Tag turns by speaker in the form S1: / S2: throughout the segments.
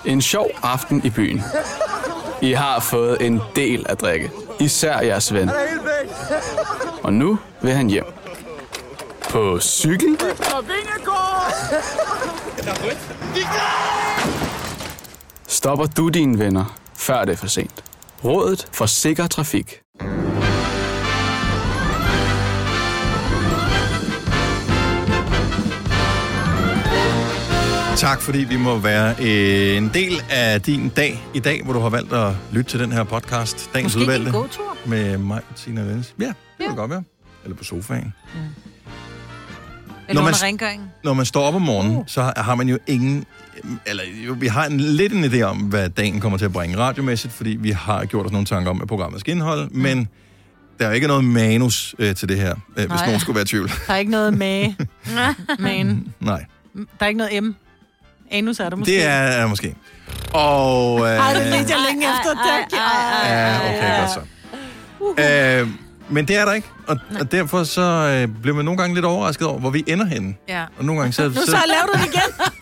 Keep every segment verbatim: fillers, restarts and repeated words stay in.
S1: En sjov aften i byen. I har fået en del at drikke. Især jeres ven. Og nu vil han hjem. På cykel? Stopper du dine venner, før det er for sent. Rådet for sikker trafik.
S2: Tak, fordi vi må være en del af din dag i dag, hvor du har valgt at lytte til den her podcast. Dagens
S3: Måske
S2: udvalgte.
S3: en gåtur?
S2: Med mig, Tina Lenz. Ja, det
S3: ja.
S2: kan godt være. Eller på sofaen.
S3: Mm. Eller
S2: når man,
S3: under rengøringen. Når
S2: man står op om morgenen, uh. så har man jo ingen... Eller jo, vi har en, lidt en idé om, hvad dagen kommer til at bringe radiomæssigt, fordi vi har gjort os nogle tanker om, hvad programmet skal indeholde, mm. men der er ikke noget manus øh, til det her, øh, hvis nogen skulle være i tvivl.
S3: Der er ikke noget med... Man.
S2: Nej.
S3: Der er ikke noget M. Anus er der måske.
S2: Det er, er måske. Og... Øh,
S3: Ej, det ledte jeg længe efter. Det.
S2: Ja, okay, godt så. Uh-huh. Øh, men det er der ikke, og, og derfor så øh, bliver man nogle gange lidt overrasket over, hvor vi ender henne.
S3: Ja.
S2: Og nogle gange så...
S3: Nu så, så laver du det igen.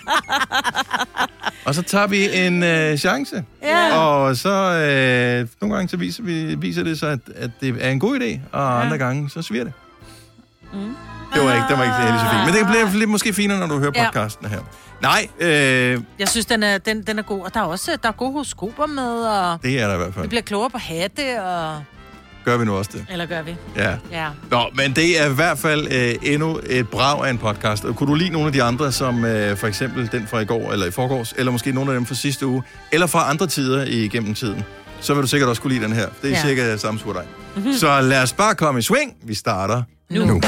S2: Og så tager vi en øh, chance.
S3: Ja.
S2: Og så øh, nogle gange så viser, vi, viser det så, at, at det er en god idé, og ja. andre gange så sviger det. Mm. Det var ikke, det var ikke helt så fint. Men det bliver lidt måske finere, når du hører ja. podcasten her. Nej. Øh,
S3: jeg synes, den er, den, den er god. Og der er også der er gode horoskoper med. Og
S2: det er der i hvert fald.
S3: Vi bliver klogere på hatte. Og...
S2: Gør vi nu også det?
S3: Eller gør vi?
S2: Ja.
S3: ja.
S2: Nå, men det er i hvert fald øh, endnu et brag af en podcast. Og kunne du lide nogle af de andre, som øh, for eksempel den fra i går, eller i forgårs, eller måske nogle af dem fra sidste uge, eller fra andre tider igennem tiden, så vil du sikkert også kunne lide den her. Det er ja. cirka samme sur dig. Mm-hmm. Så lad os bare komme i swing. Vi starter nu. nu.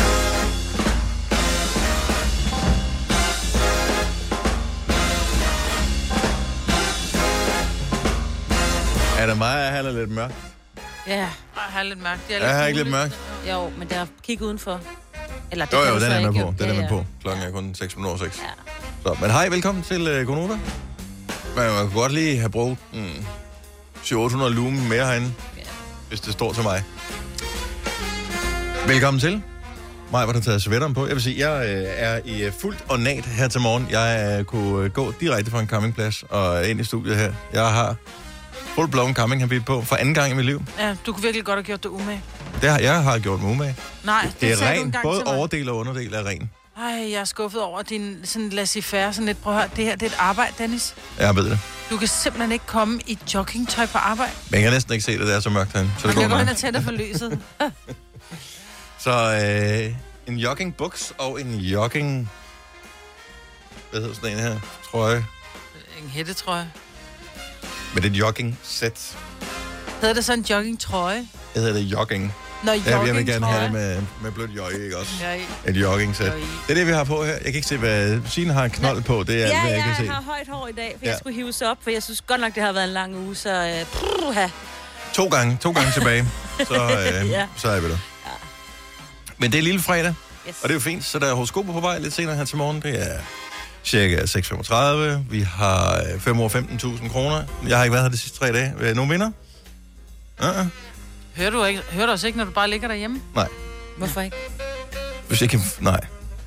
S2: Er det mig, at jeg lidt mørkt?
S3: Ja, jeg har lidt mørkt. Det er
S2: lidt jeg har ikke lidt mørkt?
S4: Jo, men der er kig udenfor. Eller, det
S2: jo, jo, den er med på. Den
S4: ja,
S2: er med
S4: ja.
S2: på. Klokken er kun seks minutter seks. Ja. Så, men hej, velkommen til uh, Gonova. Man kan godt lige have brugt mm, syv hundrede otte hundrede lumen mere herinde, ja. hvis det står til mig. Velkommen til. Mig var der taget sweateren på. Jeg vil sige, jeg øh, er i uh, fuldt ornat her til morgen. Jeg uh, kunne uh, gå direkte fra en campingplads og ind i studiet her. Jeg har full-blown campinghabit på for anden gang i mit liv.
S3: Ja, du kunne virkelig godt have gjort det umage.
S2: Det har jeg har gjort mig umage.
S3: Nej, det,
S2: det er ren. Både overdel og underdel er ren.
S3: Ej, jeg er skuffet over din sådan laissez-faire, sådan lidt. Prøv at høre, det her det er et arbejde, Dennis.
S2: Jeg ved det.
S3: Du kan simpelthen ikke komme i joggingtøj på arbejde.
S2: Men jeg kan næsten ikke se det, det er så mørkt herinde. Så det
S3: går
S2: jeg
S3: går hen og tænder for lyset.
S2: Så øh, en joggingbuks og en jogging... Hvad hedder sådan en her? Trøje.
S3: En hættetrøje.
S2: Men det er et jogging-sæt.
S3: Hedder det så en joggingtrøje?
S2: Det hedder det jogging.
S3: Nå,
S2: ja, jeg vil gerne have det med, med blødt jøje, ikke også?
S3: Jøj.
S2: Et jogging-sæt. Jøj. Det er det, vi har på her. Jeg kan ikke se, hvad Signe har en knold på. Det er
S4: ja,
S2: alt, hvad jeg kan se.
S4: Ja, jeg har højt hår i dag, for ja. jeg skulle hives op, for jeg synes godt nok, det har været en lang uge, så... Øh, prrrha.
S2: To gange, to gange tilbage, så, øh, ja. så er vi der. Ja. Men det er lille fredag, yes. og det er jo fint, så der er horoskoper på vej lidt senere her til morgen. Det er cirka seks femogtredive. Vi har fem hundrede og femten tusind kroner. Jeg har ikke været her de sidste tre dage. Nogen vinder? Uh-uh.
S3: Hører du, ikke, hører du også ikke, når du bare ligger derhjemme?
S2: Nej.
S4: Hvorfor ikke?
S2: Hvis jeg kan... Nej.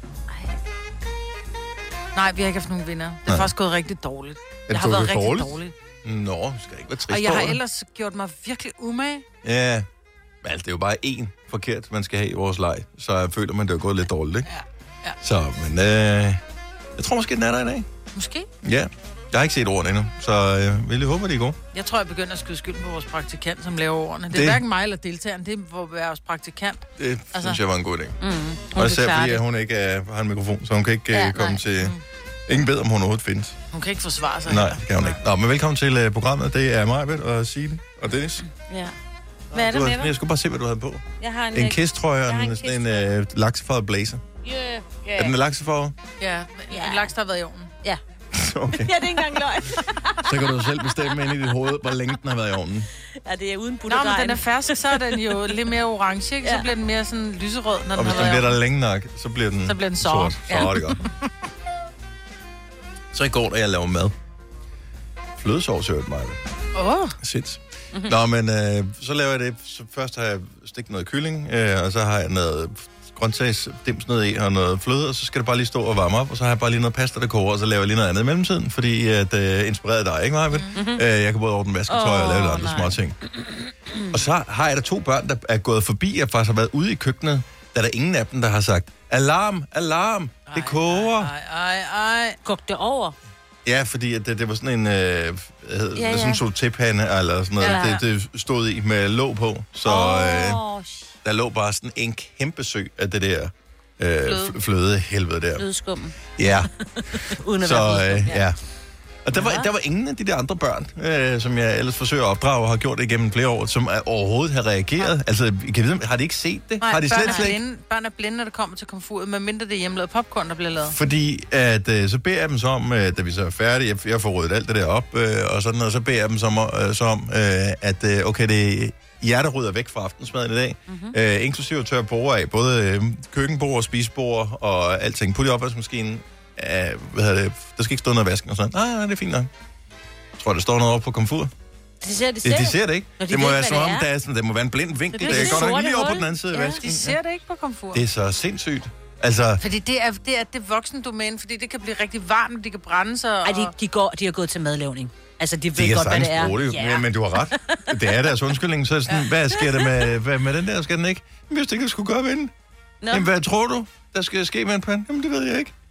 S3: Nej, vi har ikke haft nogen vinder. Det er Nej. faktisk gået rigtig dårligt.
S2: Det
S3: har været rigtig
S2: dårligt?
S3: dårligt.
S2: Nå, skal ikke være trist.
S3: Og jeg har ellers gjort mig virkelig umage.
S2: Ja, men altså, det er jo bare én forkert, man skal have i vores leg. Så jeg føler man, det er gået lidt dårligt, ikke?
S3: Ja. ja.
S2: Så, men øh, jeg tror måske, den er der i dag.
S3: Måske?
S2: Ja. Jeg har ikke set ordene endnu, så øh, vil jeg håbe, de er gode.
S3: Jeg tror, jeg begynder at skyde skylden på vores praktikant, som laver ordene. Det er det... hverken mig eller deltageren, det er vores praktikant.
S2: Det altså... synes jeg var en god idé.
S3: Mm,
S2: og især fordi, at hun ikke uh, har en mikrofon, så hun kan ikke uh, ja, komme nej. til... Mm. Ingen ved, om hun overhovedet findes.
S3: Hun kan ikke forsvare sig.
S2: Nej, det kan hun nej. ikke. Nå, men velkommen til uh, programmet. Det er Majbet og Signe og Dennis.
S4: Ja. Hvad er det
S2: du
S4: med
S2: har, Jeg skulle bare se, hvad du havde på.
S4: Jeg har en...
S2: En kisttrøje og en, en, en uh, laksefarvet blazer.
S4: Ja, yeah, yeah.
S2: Er den laksefarvet?
S3: Ja, en yeah. laks, der har været i ovnen.
S4: Ja.
S2: Okay.
S4: Ja, det er ikke engang løgn.
S2: Så kan du selv bestemme ind i dit hoved, hvor længe den har været i ovnen.
S4: Ja, det er uden butterdej.
S3: Nå, men den er fersk, så er den jo lidt mere orange, ikke? Ja. Så bliver den mere sådan lyserød, når
S2: og
S3: den har været i ovnen. Og
S2: hvis den bliver der længe nok, så bliver den,
S3: så bliver den
S2: sort.
S3: Så
S2: ja. er det godt. Så i går, da jeg lavede mad. Flødesovs, hørte mig.
S3: Åh. Oh.
S2: Shit. Nå, men øh, så laver jeg det. Så først har jeg stikket noget kylling, øh, og så har jeg noget grøntsagsdims ned i og noget fløde, og så skal det bare lige stå og varme op, og så har jeg bare lige noget pasta, der koger, og så laver jeg lige noget andet i mellemtiden, fordi at uh, inspireret dig, ikke meget? Mm-hmm. Uh, jeg kan både ordne vasketøj oh, og lave andre små ting. Og så har jeg da to børn, der er gået forbi, og faktisk har været ude i køkkenet, der er der ingen af dem, der har sagt, alarm, alarm, ej, det koger.
S3: Ej, ej, ej.
S4: Kogte det over?
S2: Ja, fordi det, det var sådan en, øh, hed,
S4: ja, ja.
S2: sådan en sautépande, eller sådan noget, ja. det, det stod i med låg på, så oh, øh, der lå bare sådan en kæmpe sø af det der øh, fløde. fløde helvede der.
S4: Flødeskummen.
S2: Ja.
S4: Uden at
S2: så,
S4: være
S2: øh, ja. Og der var, der var ingen af de der andre børn, øh, som jeg ellers forsøger at opdrage og har gjort det igennem flere år, som overhovedet har reageret. Ja. Altså, kan vide, har de ikke set det?
S3: Nej,
S2: har de
S3: børn,
S2: slet,
S3: er
S2: slet
S3: blinde, børn er blinde, når det kommer til komfuret, medmindre det er hjemmelavet popcorn, der bliver lavet.
S2: Fordi at, øh, så beder jeg dem så om, øh, da vi så er færdige, jeg, jeg får ryddet alt det der op, øh, og sådan noget, så beder jeg dem så, øh, så om, øh, at øh, okay, det er jer, der rydder væk fra aftensmaden i dag, mm-hmm. øh, inklusive tør bord af, både øh, køkkenbord og spisebord og alting. Put i opvaskemaskinen, øh, hvad hedder det, der skal ikke stå noget vasken og sådan. Nej, nej, det er fint nok. Jeg tror, der står noget oppe på komfuret.
S4: De ser det,
S2: det, de ser det ikke.
S4: Nå, de
S2: det må
S4: ved,
S2: være som om,
S4: det
S2: der, er sådan, der må være en blind vinkel.
S4: Det,
S2: det,
S4: det,
S2: det går nok lige over
S4: hul.
S2: på den anden side
S3: ja,
S2: af vasken.
S3: De ser det ikke på komfuret.
S2: Det er så sindssygt. Altså...
S3: Fordi det er det, er det voksendomæne, fordi det kan blive rigtig varmt, de kan brænde sig. Og...
S4: Ej, de, de, går, de har gået til madlavning. Altså, de ved
S2: de
S4: godt, hvad det er.
S2: Det,
S4: ja.
S2: men, men du har ret. Det er deres undskyldning. Så er sådan, ja. Hvad sker der med, hvad, med den der? Skal den ikke? Jeg vidste ikke, jeg skulle gøre ved den. No. Jamen, hvad tror du, der skal ske med en pande? Jamen, det ved jeg ikke.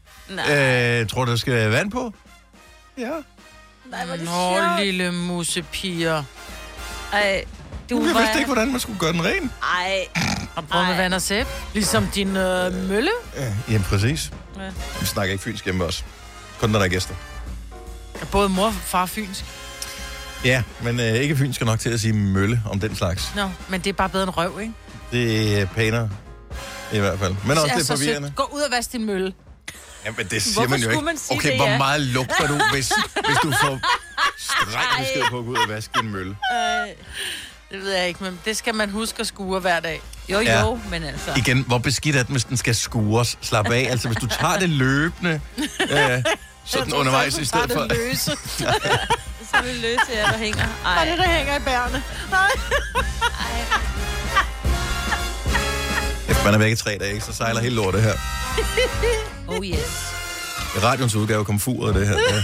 S2: Øh, tror du, der skal vand på? Ja.
S3: Nej, hvor er det Nå, lille musepiger.
S4: Ej, du
S2: jeg vidste ikke, hvordan man skulle gøre den ren.
S4: Ej.
S3: Og prøv med vand og sæb. Ligesom din øh, mølle.
S2: Ja, jamen, præcis. Ja. Vi snakker ikke fynsk hjemme også. Kun når der er gæster.
S3: Både mor og far fynsk.
S2: Ja, men øh, ikke fynsk er nok til at sige mølle om den slags.
S3: Nå, men det er bare bedre end røv, ikke?
S2: Det er pænere. I hvert fald. Men også det er forvirrende.
S3: Gå ud og vask din mølle.
S2: Jamen, det siger
S4: Hvorfor
S2: man jo ikke.
S4: Man
S2: okay,
S4: det,
S2: hvor
S4: ja?
S2: meget lugter du, hvis, hvis du får streng besked på at gå ud og vaske din mølle?
S4: Øh,
S3: det ved jeg ikke, men det skal man huske at skure hver dag.
S4: Jo, jo,
S2: ja.
S4: men altså...
S2: Igen, hvor beskidt er den, hvis den skal skures? Slap af. Altså, hvis du tager det løbende, øh, sådan undervejs i stedet for...
S3: løse.
S4: Så vil løse jer, der hænger. Ej.
S3: Nej, det der hænger i bærene. Nej.
S2: Efter man er væk i tre dage, så sejler hele lortet her.
S4: Oh yes.
S2: I radions udgave kom furet det her. Ja.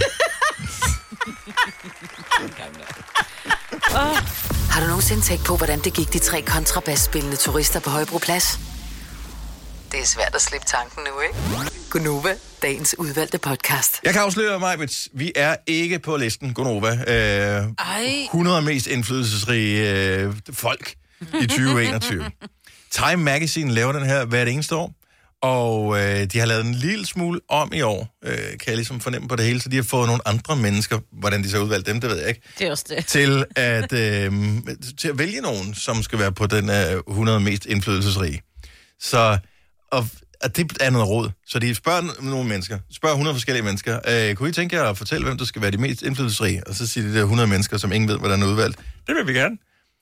S5: oh. Har du nogensinde tænkt på, hvordan det gik de tre kontrabasspillende turister på Højbroplads? Det er svært at slippe tanken nu, ikke? Gunova, dagens udvalgte podcast.
S2: Jeg kan afsløre, Majbets, vi er ikke på listen, Gunova. Øh, hundrede mest indflydelsesrige øh, folk i tyve enogtyve. Time Magazine laver den her hvert eneste år, og øh, de har lavet en lille smule om i år, øh, kan jeg ligesom fornemme på det hele, så de har fået nogle andre mennesker, hvordan de så har udvalgt dem, det ved jeg ikke.
S4: Det er også det.
S2: Til at, øh, til at vælge nogen, som skal være på den øh, hundrede mest indflydelsesrige. Så, og, og det er noget råd. Så de spørger nogle mennesker, spørger hundrede forskellige mennesker, øh, kunne I tænke jer at fortælle, hvem der skal være de mest indflydelsesrige? Og så siger de der hundrede mennesker, som ingen ved, hvordan er udvalgt. Det vil vi gerne.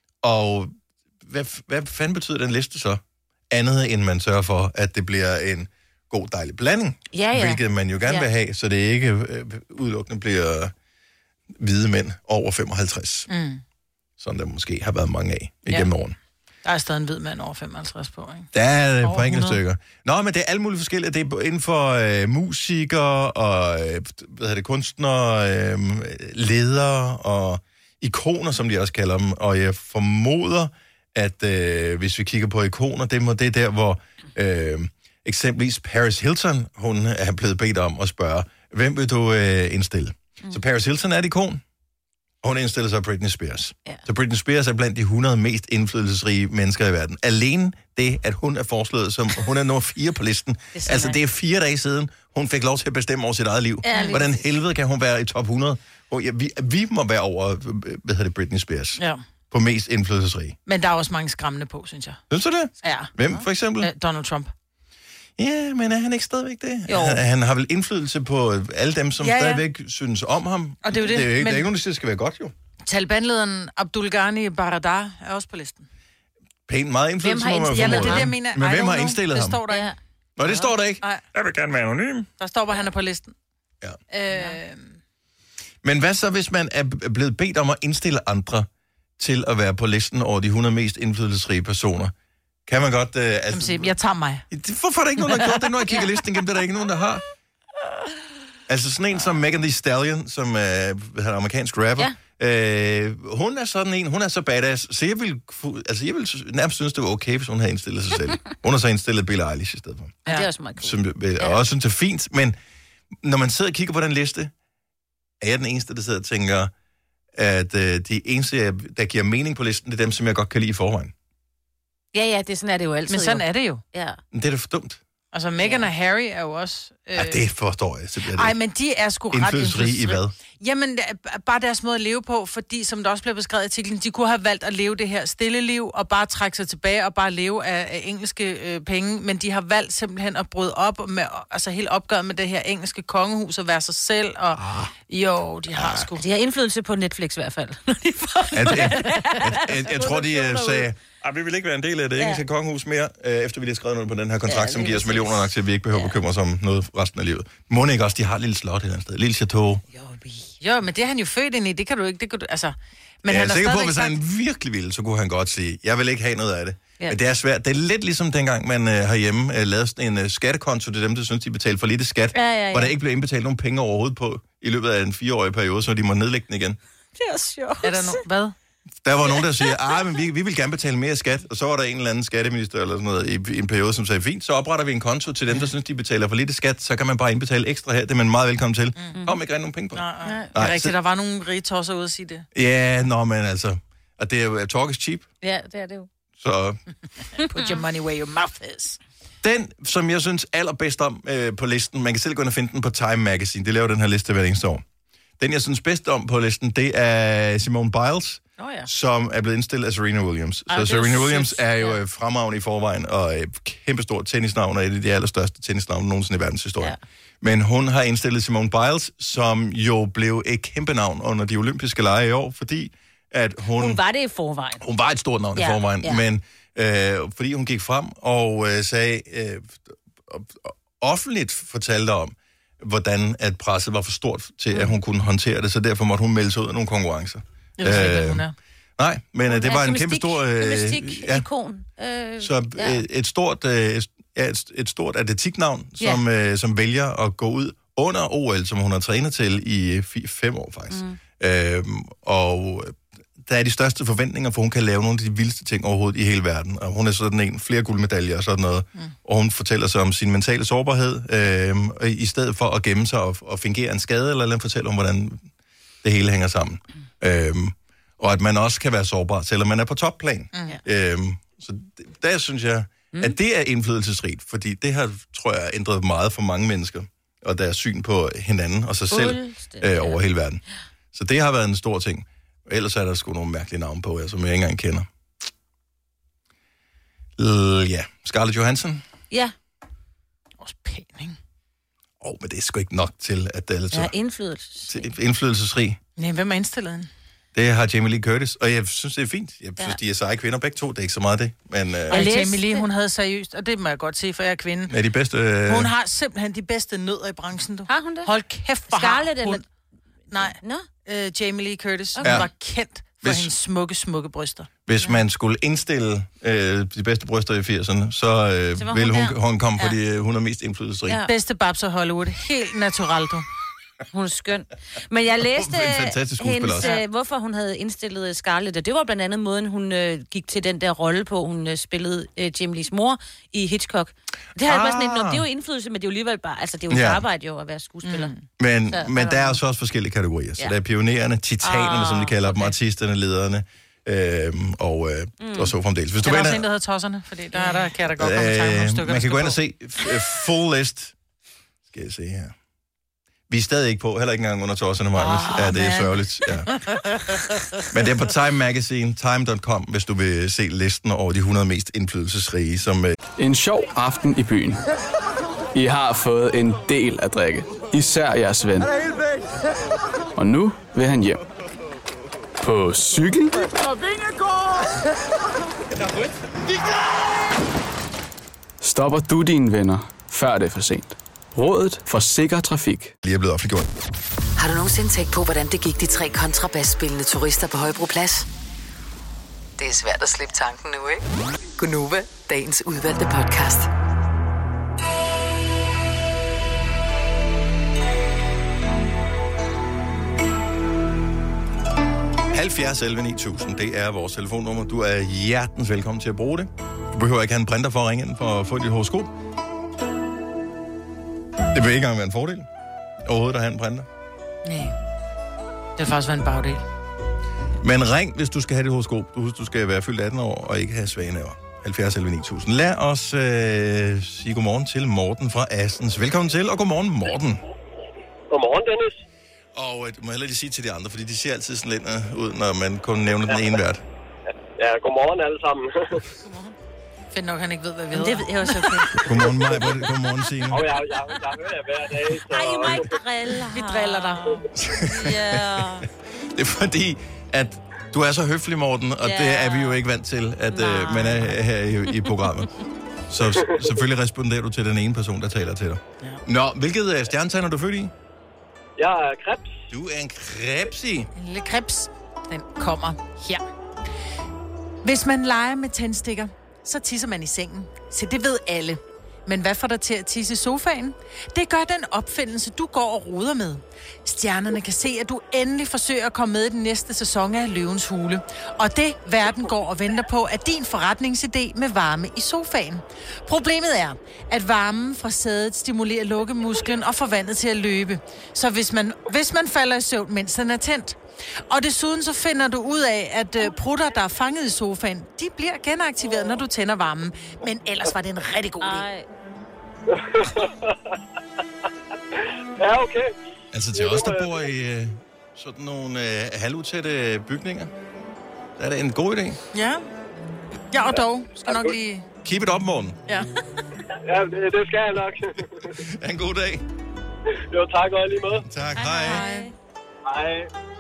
S2: Og hvad, hvad fanden betyder den liste så? Andet end man sørger for, at det bliver en god, dejlig blanding.
S4: Ja, ja.
S2: Hvilket man jo gerne ja. vil have, så det ikke øh, udelukkende bliver hvide mænd over femoghalvtreds. Mm. Sådan der måske har været mange af igennem ja. årene.
S3: Der er stadig en hvid mand over femoghalvtreds på, ikke?
S2: Der er et par enkelte stykker. Nå, men det er alt muligt forskelligt. Det er inden for øh, musikere og øh, hvad hedder det, kunstnere, øh, ledere og ikoner, som de også kalder dem. Og jeg formoder, at øh, hvis vi kigger på ikoner, det, må, det er der, hvor øh, eksempelvis Paris Hilton, hun er blevet bedt om at spørge, hvem vil du øh, indstille? Mm. Så Paris Hilton er et ikon, og hun indstiller sig Britney Spears. Yeah. Så Britney Spears er blandt de hundrede mest indflydelsesrige mennesker i verden. Alene det, at hun er foreslået som, hun er nummer fire på listen. Det altså, det er fire dage siden, hun fik lov til at bestemme over sit eget liv. Ærligt. Hvordan helvede kan hun være i top hundrede? Og ja, vi, vi må være over, hvad hedder det, Britney Spears. Ja. På mest indflydelsesrige.
S3: Men der er også mange skræmmende på, synes jeg.
S2: Synes du det?
S3: Ja.
S2: Hvem, for eksempel?
S3: Uh, Donald Trump.
S2: Ja, men er han ikke stadigvæk det?
S3: Jo.
S2: Han, han har vel indflydelse på alle dem, som ja, ja. stadigvæk synes om ham.
S3: Og det er jo det.
S2: Det er jo ikke,
S3: men...
S2: der er ikke nogen, der siger, det skal være godt, jo.
S3: Taliban-lederen Abdul Ghani Baradar er også på listen.
S2: Pænt meget indflydelse,
S3: må man
S2: formode.
S3: Ja, men det er det, jeg mener.
S2: Men hvem har indstillet
S3: det
S2: ham?
S3: Det står der ikke.
S2: Nå, det står der ikke?
S3: Nej.
S2: Jeg vil gerne være anonym.
S3: Der står bare, at han er på listen.
S2: Ja.
S3: Øh...
S2: Men hvad så, hvis man er blevet bedt om at indstille andre til at være på listen over de hundrede mest indflydelsesrige personer? kan man godt... Øh, altså,
S3: Jamen, jeg tager mig.
S2: Hvorfor er der ikke nogen, der har gjort det, når jeg kigger listen igennem? Det er der ikke nogen, der har. Altså sådan en som Megan Thee Stallion, som er øh, amerikansk rapper. Ja. Øh, hun er sådan en, hun er så badass, så jeg vil, altså jeg vil nærmest synes, det var okay, hvis hun havde indstillet sig selv. Hun har så indstillet Billie Eilish i stedet for.
S4: Ja, det er også meget cool.
S2: Som jeg ja. også synes, det er fint, men når man sidder og kigger på den liste, er jeg den eneste, der sidder og tænker, at øh, de eneste, der giver mening på listen, det er dem, som jeg godt kan lide i forvejen.
S4: Ja, ja, det er sådan er det jo altid.
S3: Men sådan
S4: jo.
S3: er det jo.
S4: Ja.
S2: Men det er da for dumt.
S3: Altså, Meghan og Harry er jo også... Øh...
S2: Ja, det forstår jeg simpelthen.
S3: Ej, men de er sgu ret
S2: indflydelsesrige i hvad?
S3: Jamen, bare deres måde at leve på, fordi, som der også bliver beskrevet i artiklen, de kunne have valgt at leve det her stille liv, og bare trække sig tilbage, og bare leve af, af engelske øh, penge, men de har valgt simpelthen at bryde op med, altså helt opgøret med det her engelske kongehus, og være sig selv, og ah. jo, de har ah. sgu...
S4: De har indflydelse på Netflix i hvert fald.
S2: jeg, jeg, jeg, jeg, jeg tror, de uh, sagde... Ah, vi vil ikke være en del af det engelske ja. kongehus mere, øh, efter vi lige har skrevet noget på den her kontrakt, ja, som giver os millioner nok til, at vi ikke behøver ja. at bekymre os om noget resten af livet. Må ikke også, de har et lille slot et eller andet sted, et lille chateau.
S3: Jo, jo, men det er han jo født ind i, det kan du ikke, det kan du, altså... Men
S2: ja,
S3: han
S2: jeg er sikker på, at hvis
S3: sagt...
S2: han virkelig ville, så kunne han godt sige, jeg vil ikke have noget af det.
S3: Ja.
S2: Men det er svært. Det er lidt ligesom dengang, man øh, herhjemme øh, lavede sådan en øh, skattekonto til dem, der synes, de betalte for lidt i skat,
S4: ja, ja, ja.
S2: hvor der ikke blev indbetalt nogen penge overhovedet på i løbet af en fireårig periode, så de må nedlægge den igen.
S4: Det er sjovt.
S3: Er der no- hvad?
S2: Der var nogen, der siger, ah, men vi, vi vil gerne betale mere skat, og så var der en eller anden skatteminister eller sådan noget i, i en periode, som sagde, fint, så opretter vi en konto til dem, der synes, de betaler for lidt skat, så kan man bare indbetale ekstra her, det er man meget velkommen til. Mm-hmm. Kom, ikke rent nogen penge på.
S3: Nej, nej. nej. Det er rigtigt, så... der var nogle rige tosser ude at sige det.
S2: Ja, nå, men altså, og det er jo, talk is cheap.
S4: Ja, det er det jo.
S2: Så...
S3: Put your money where your mouth is.
S2: Den, som jeg synes allerbedst om øh, på listen, man kan selv gå ind og finde den på Time Magazine, de laver den her liste hver eneste år. Den, jeg synes bedst om på listen, det er Simone Biles, oh, ja. som er blevet indstillet af Serena Williams. Ej, så Serena Williams sygt. er jo ja. fremragende i forvejen, og et kæmpestort tennisnavn, og et af de allerstørste tennisnavne nogensinde i verdenshistorien. Ja. Men hun har indstillet Simone Biles, som jo blev et kæmpe navn under de olympiske lege i år, fordi at hun...
S4: Hun var det i forvejen.
S2: Hun var et stort navn ja. i forvejen, ja. men øh, fordi hun gik frem og øh, sagde, øh, offentligt fortalte om, hvordan at presset var for stort til, at hun kunne håndtere det, så derfor måtte hun melde sig ud af nogle konkurrencer.
S3: Jeg ved ikke, hvad hun er.
S2: Nej, men uh, det var en kæmpe stor...
S4: Øh, Gymnastik-ikon. Øh,
S2: så
S4: ja.
S2: øh, et stort, øh, et, et stort atletiknavn, som, ja. øh, som vælger at gå ud under O L, som hun har trænet til i f- fem år faktisk. Mm. Øhm, og der er de største forventninger, for hun kan lave nogle af de vildeste ting overhovedet i hele verden. Og hun er sådan en, flere guldmedaljer og sådan noget. Mm. Og hun fortæller sig om sin mentale sårbarhed, øhm, i stedet for at gemme sig og, og fingere en skade, eller lade fortælle om, hvordan det hele hænger sammen. Mm. Øhm, og at man også kan være sårbar, selvom man er på topplan. Mm. Øhm, så der synes jeg, mm. at det er indflydelsesrigt, fordi det har, tror jeg, ændret meget for mange mennesker, og deres syn på hinanden og sig selv øh, over hele verden. Så det har været en stor ting. Ellers er der sgu nogle mærkelige navne på, som jeg ikke engang kender. L- ja, Scarlett Johansson.
S4: Ja.
S3: Også pæn, ikke?
S2: Åh, oh, men det er sgu ikke nok til, at det er
S4: så... Ja, indflydelsesrig.
S2: Indflydelsesrig.
S3: Nej, hvem er indstillet den?
S2: Det har Jamie Lee Curtis, og jeg synes, det er fint. Jeg synes, ja. de er seje kvinder begge to. Det er ikke så meget det, men... Uh...
S3: Og Jamie Lee, hun havde seriøst, og det må jeg godt se, for jeg er kvinde.
S2: Er de bedste... Uh...
S3: Hun har simpelthen de bedste nødder i branchen, du.
S4: Har hun det?
S3: Hold kæft, for
S4: Scarlett eller...
S3: Nej,
S4: no?
S3: uh, Jamie Lee Curtis.
S2: Okay.
S3: Hun var kendt for
S2: Hvis...
S3: hendes smukke, smukke bryster.
S2: Hvis man skulle indstille øh, de bedste bryster i firserne, så, øh, så ville hun, hun, hun komme ja. på de hun er mest indflydelsesrige.
S3: Ja. Bedste babser Hollywood. Helt naturalt, du.
S4: Hun er skøn. Men jeg læste
S2: hendes,
S4: øh, hvorfor hun havde indstillet Scarlett, og det var blandt andet måden, hun øh, gik til den der rolle på. Hun øh, spillede øh, Jamie Lees mor i Hitchcock. Det, ah. bare sådan et, det er jo indflydelse, men det er jo alligevel bare, altså det er jo ja. arbejde jo at være skuespiller. Mm.
S2: Men, så, men der er også også forskellige kategorier. Så ja. der er pionererne, titanerne, ah, som de kalder okay. dem, artisterne, lederne. Øhm, og, øh, mm. og så fremdeles. Hvis
S3: der
S2: du
S3: er
S2: vinder,
S3: også en, der hedder Tosserne, fordi der, der kan der godt komme øh, nogle stykker.
S2: Man kan gå ind og se f- full list. Skal jeg se her. Vi er stadig ikke på, heller ikke engang under Tosserne, Magnus. Oh, ja, det er man. sørgeligt. Ja. Men det er på Time Magazine, time punktum com, hvis du vil se listen over de hundrede mest indflydelsesrige. Som, øh...
S1: En sjov aften i byen. I har fået en del at drikke. Især jeres ven. Og nu vil han hjem. På cykel? Stopper du dine venner, før det er for sent? Rådet for sikker trafik.
S2: Lige er blevet offentliggjort.
S5: Har du nogensinde tænkt på, hvordan det gik de tre kontrabasspillende turister på Højbroplads? Det er svært at slippe tanken nu, ikke? Gunova, dagens udvalgte podcast.
S2: halvfjerds elleve ni tusind, det er vores telefonnummer. Du er hjertens velkommen til at bruge det. Du behøver ikke have en printer for at ringe ind for at få dit horoskop. Det vil ikke engang være en fordel overhovedet at have en printer.
S3: Nej. Det vil faktisk være en bagdel.
S2: Men ring, hvis du skal have dit horoskop. Du husk, du skal være fyldt atten år og ikke have svage næver. halvfjerds elleve ni tusind. Lad os øh, sige godmorgen til Morten fra Assens. Velkommen til, og godmorgen, Morten.
S6: Godmorgen, Dennis.
S2: Og øh, du må heller lige sige til de andre, fordi de ser altid sådan lidt øh, ud, når man kun nævner den ene vært.
S6: Ja, godmorgen alle sammen.
S3: Godmorgen. Fedt nok, han ikke ved, hvad vi hedder.
S4: Det ved jeg også okay.
S2: Godmorgen, Maj. Godmorgen, Signe.
S6: Og jeg, jeg, jeg hører jer hver dag, så...
S4: Ej, I må ikke drille.
S3: Vi driller dig.
S4: Ja.
S2: Det er fordi, at du er så høflig, Morten, og
S4: Ja.
S2: det er vi jo ikke vant til, at øh, man er her i, i programmet. Så s- selvfølgelig responderer du til den ene person, der taler til dig. Ja. Nå, hvilket øh, stjernetegn er du født i?
S6: Jeg er krebs.
S2: Du er en krebsi.
S3: En lille krebs. Den kommer her. Hvis man leger med tændstikker, så tisser man i sengen. Så det ved alle. Men hvad får dig til at tisse i sofaen? Det gør den opfindelse, du går og roder med. Stjernerne kan se, at du endelig forsøger at komme med i den næste sæson af Løvens Hule. Og det, verden går og venter på, er din forretningsidé med varme i sofaen. Problemet er, at varmen fra sædet stimulerer lukkemusklen og får vandet til at løbe. Så hvis man, hvis man falder i søvn, mens den er tændt. Og desuden så finder du ud af, at uh, prutter, der er fanget i sofaen, de bliver genaktiveret, når du tænder varmen. Men ellers var det en rigtig god idé.
S4: Ej.
S6: Ja, okay.
S2: Altså til os, der bor i øh, sådan nogle øh, halvutætte bygninger, der er det en god idé.
S3: Ja. Ja, og dog. Skal nok lige...
S2: Keep it up, Morten.
S3: Ja.
S6: Ja, det, det skal jeg nok.
S2: Ha' en god dag.
S6: Jo, tak og lige måde.
S2: Tak, hej.
S3: Hej.
S6: Hej.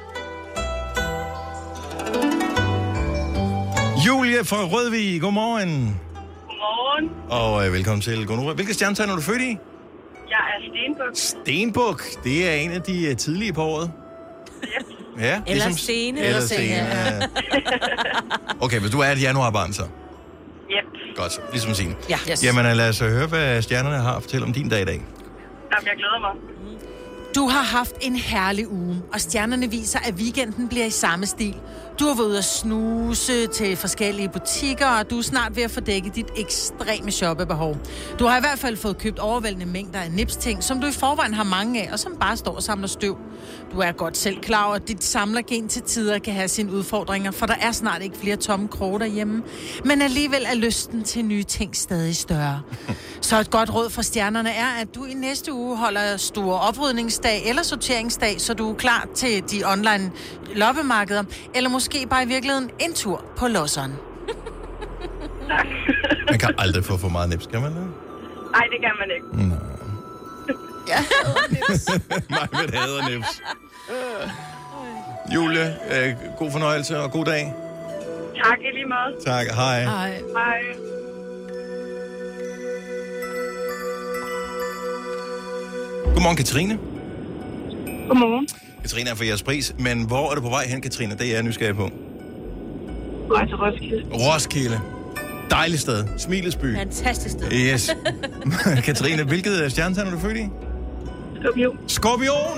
S2: Julie fra Rødvig, godmorgen.
S7: Godmorgen.
S2: Og øh, velkommen til Gonova. Hvilket stjernetegn er du født i?
S7: Jeg er Stenbuk.
S2: Stenbuk, det er en af de uh, tidlige på året.
S7: Yep.
S2: Ja,
S4: Eller Stene.
S2: Eller
S3: Eller
S2: Stene,
S3: Stene,
S2: ja. Okay, hvis du er et januarbarn, så.
S7: Yep.
S2: Godt, ligesom Signe.
S3: Ja. Yes.
S2: Jamen, lad os høre, hvad stjernerne har at fortælle om din dag i dag.
S7: Jamen, jeg glæder mig.
S3: Du har haft en herlig uge, og stjernerne viser, at weekenden bliver i samme stil. Du har været ude at snuse til forskellige butikker, og du er snart ved at få dækket dit ekstreme shoppebehov. Du har i hvert fald fået købt overvældende mængder af nipsting, som du i forvejen har mange af, og som bare står og samler støv. Du er godt selv klar over, at dit samlergen til tider kan have sine udfordringer, for der er snart ikke flere tomme kroge derhjemme. Men alligevel er lysten til nye ting stadig større. Så et godt råd fra stjernerne er, at du i næste uge holder store oprydningsdag eller sorteringsdag, så du er klar til de online loppemarkeder, eller måske bare i virkeligheden en tur på losseren.
S2: Man kan aldrig få for meget nips, kan man det?
S7: Nej, det kan man ikke.
S2: Nå.
S3: Ja,
S2: Nej, men hader nips. Julie, øh, god fornøjelse og god dag.
S7: Tak i lige måde.
S2: Tak, hej.
S3: Ej.
S7: Hej.
S2: Godmorgen, Katrine.
S7: Godmorgen.
S2: Katrine er for jeres pris, men hvor er du på vej hen, Katrine? Det er jeg nysgerrig på.
S7: Vej til Roskilde.
S2: Roskilde. Dejligt sted. Smilets by.
S4: Fantastisk sted.
S2: Yes. Katrine, hvilket stjernetegn er du født i?
S7: Skorpion.
S2: Skorpion!
S3: Nå,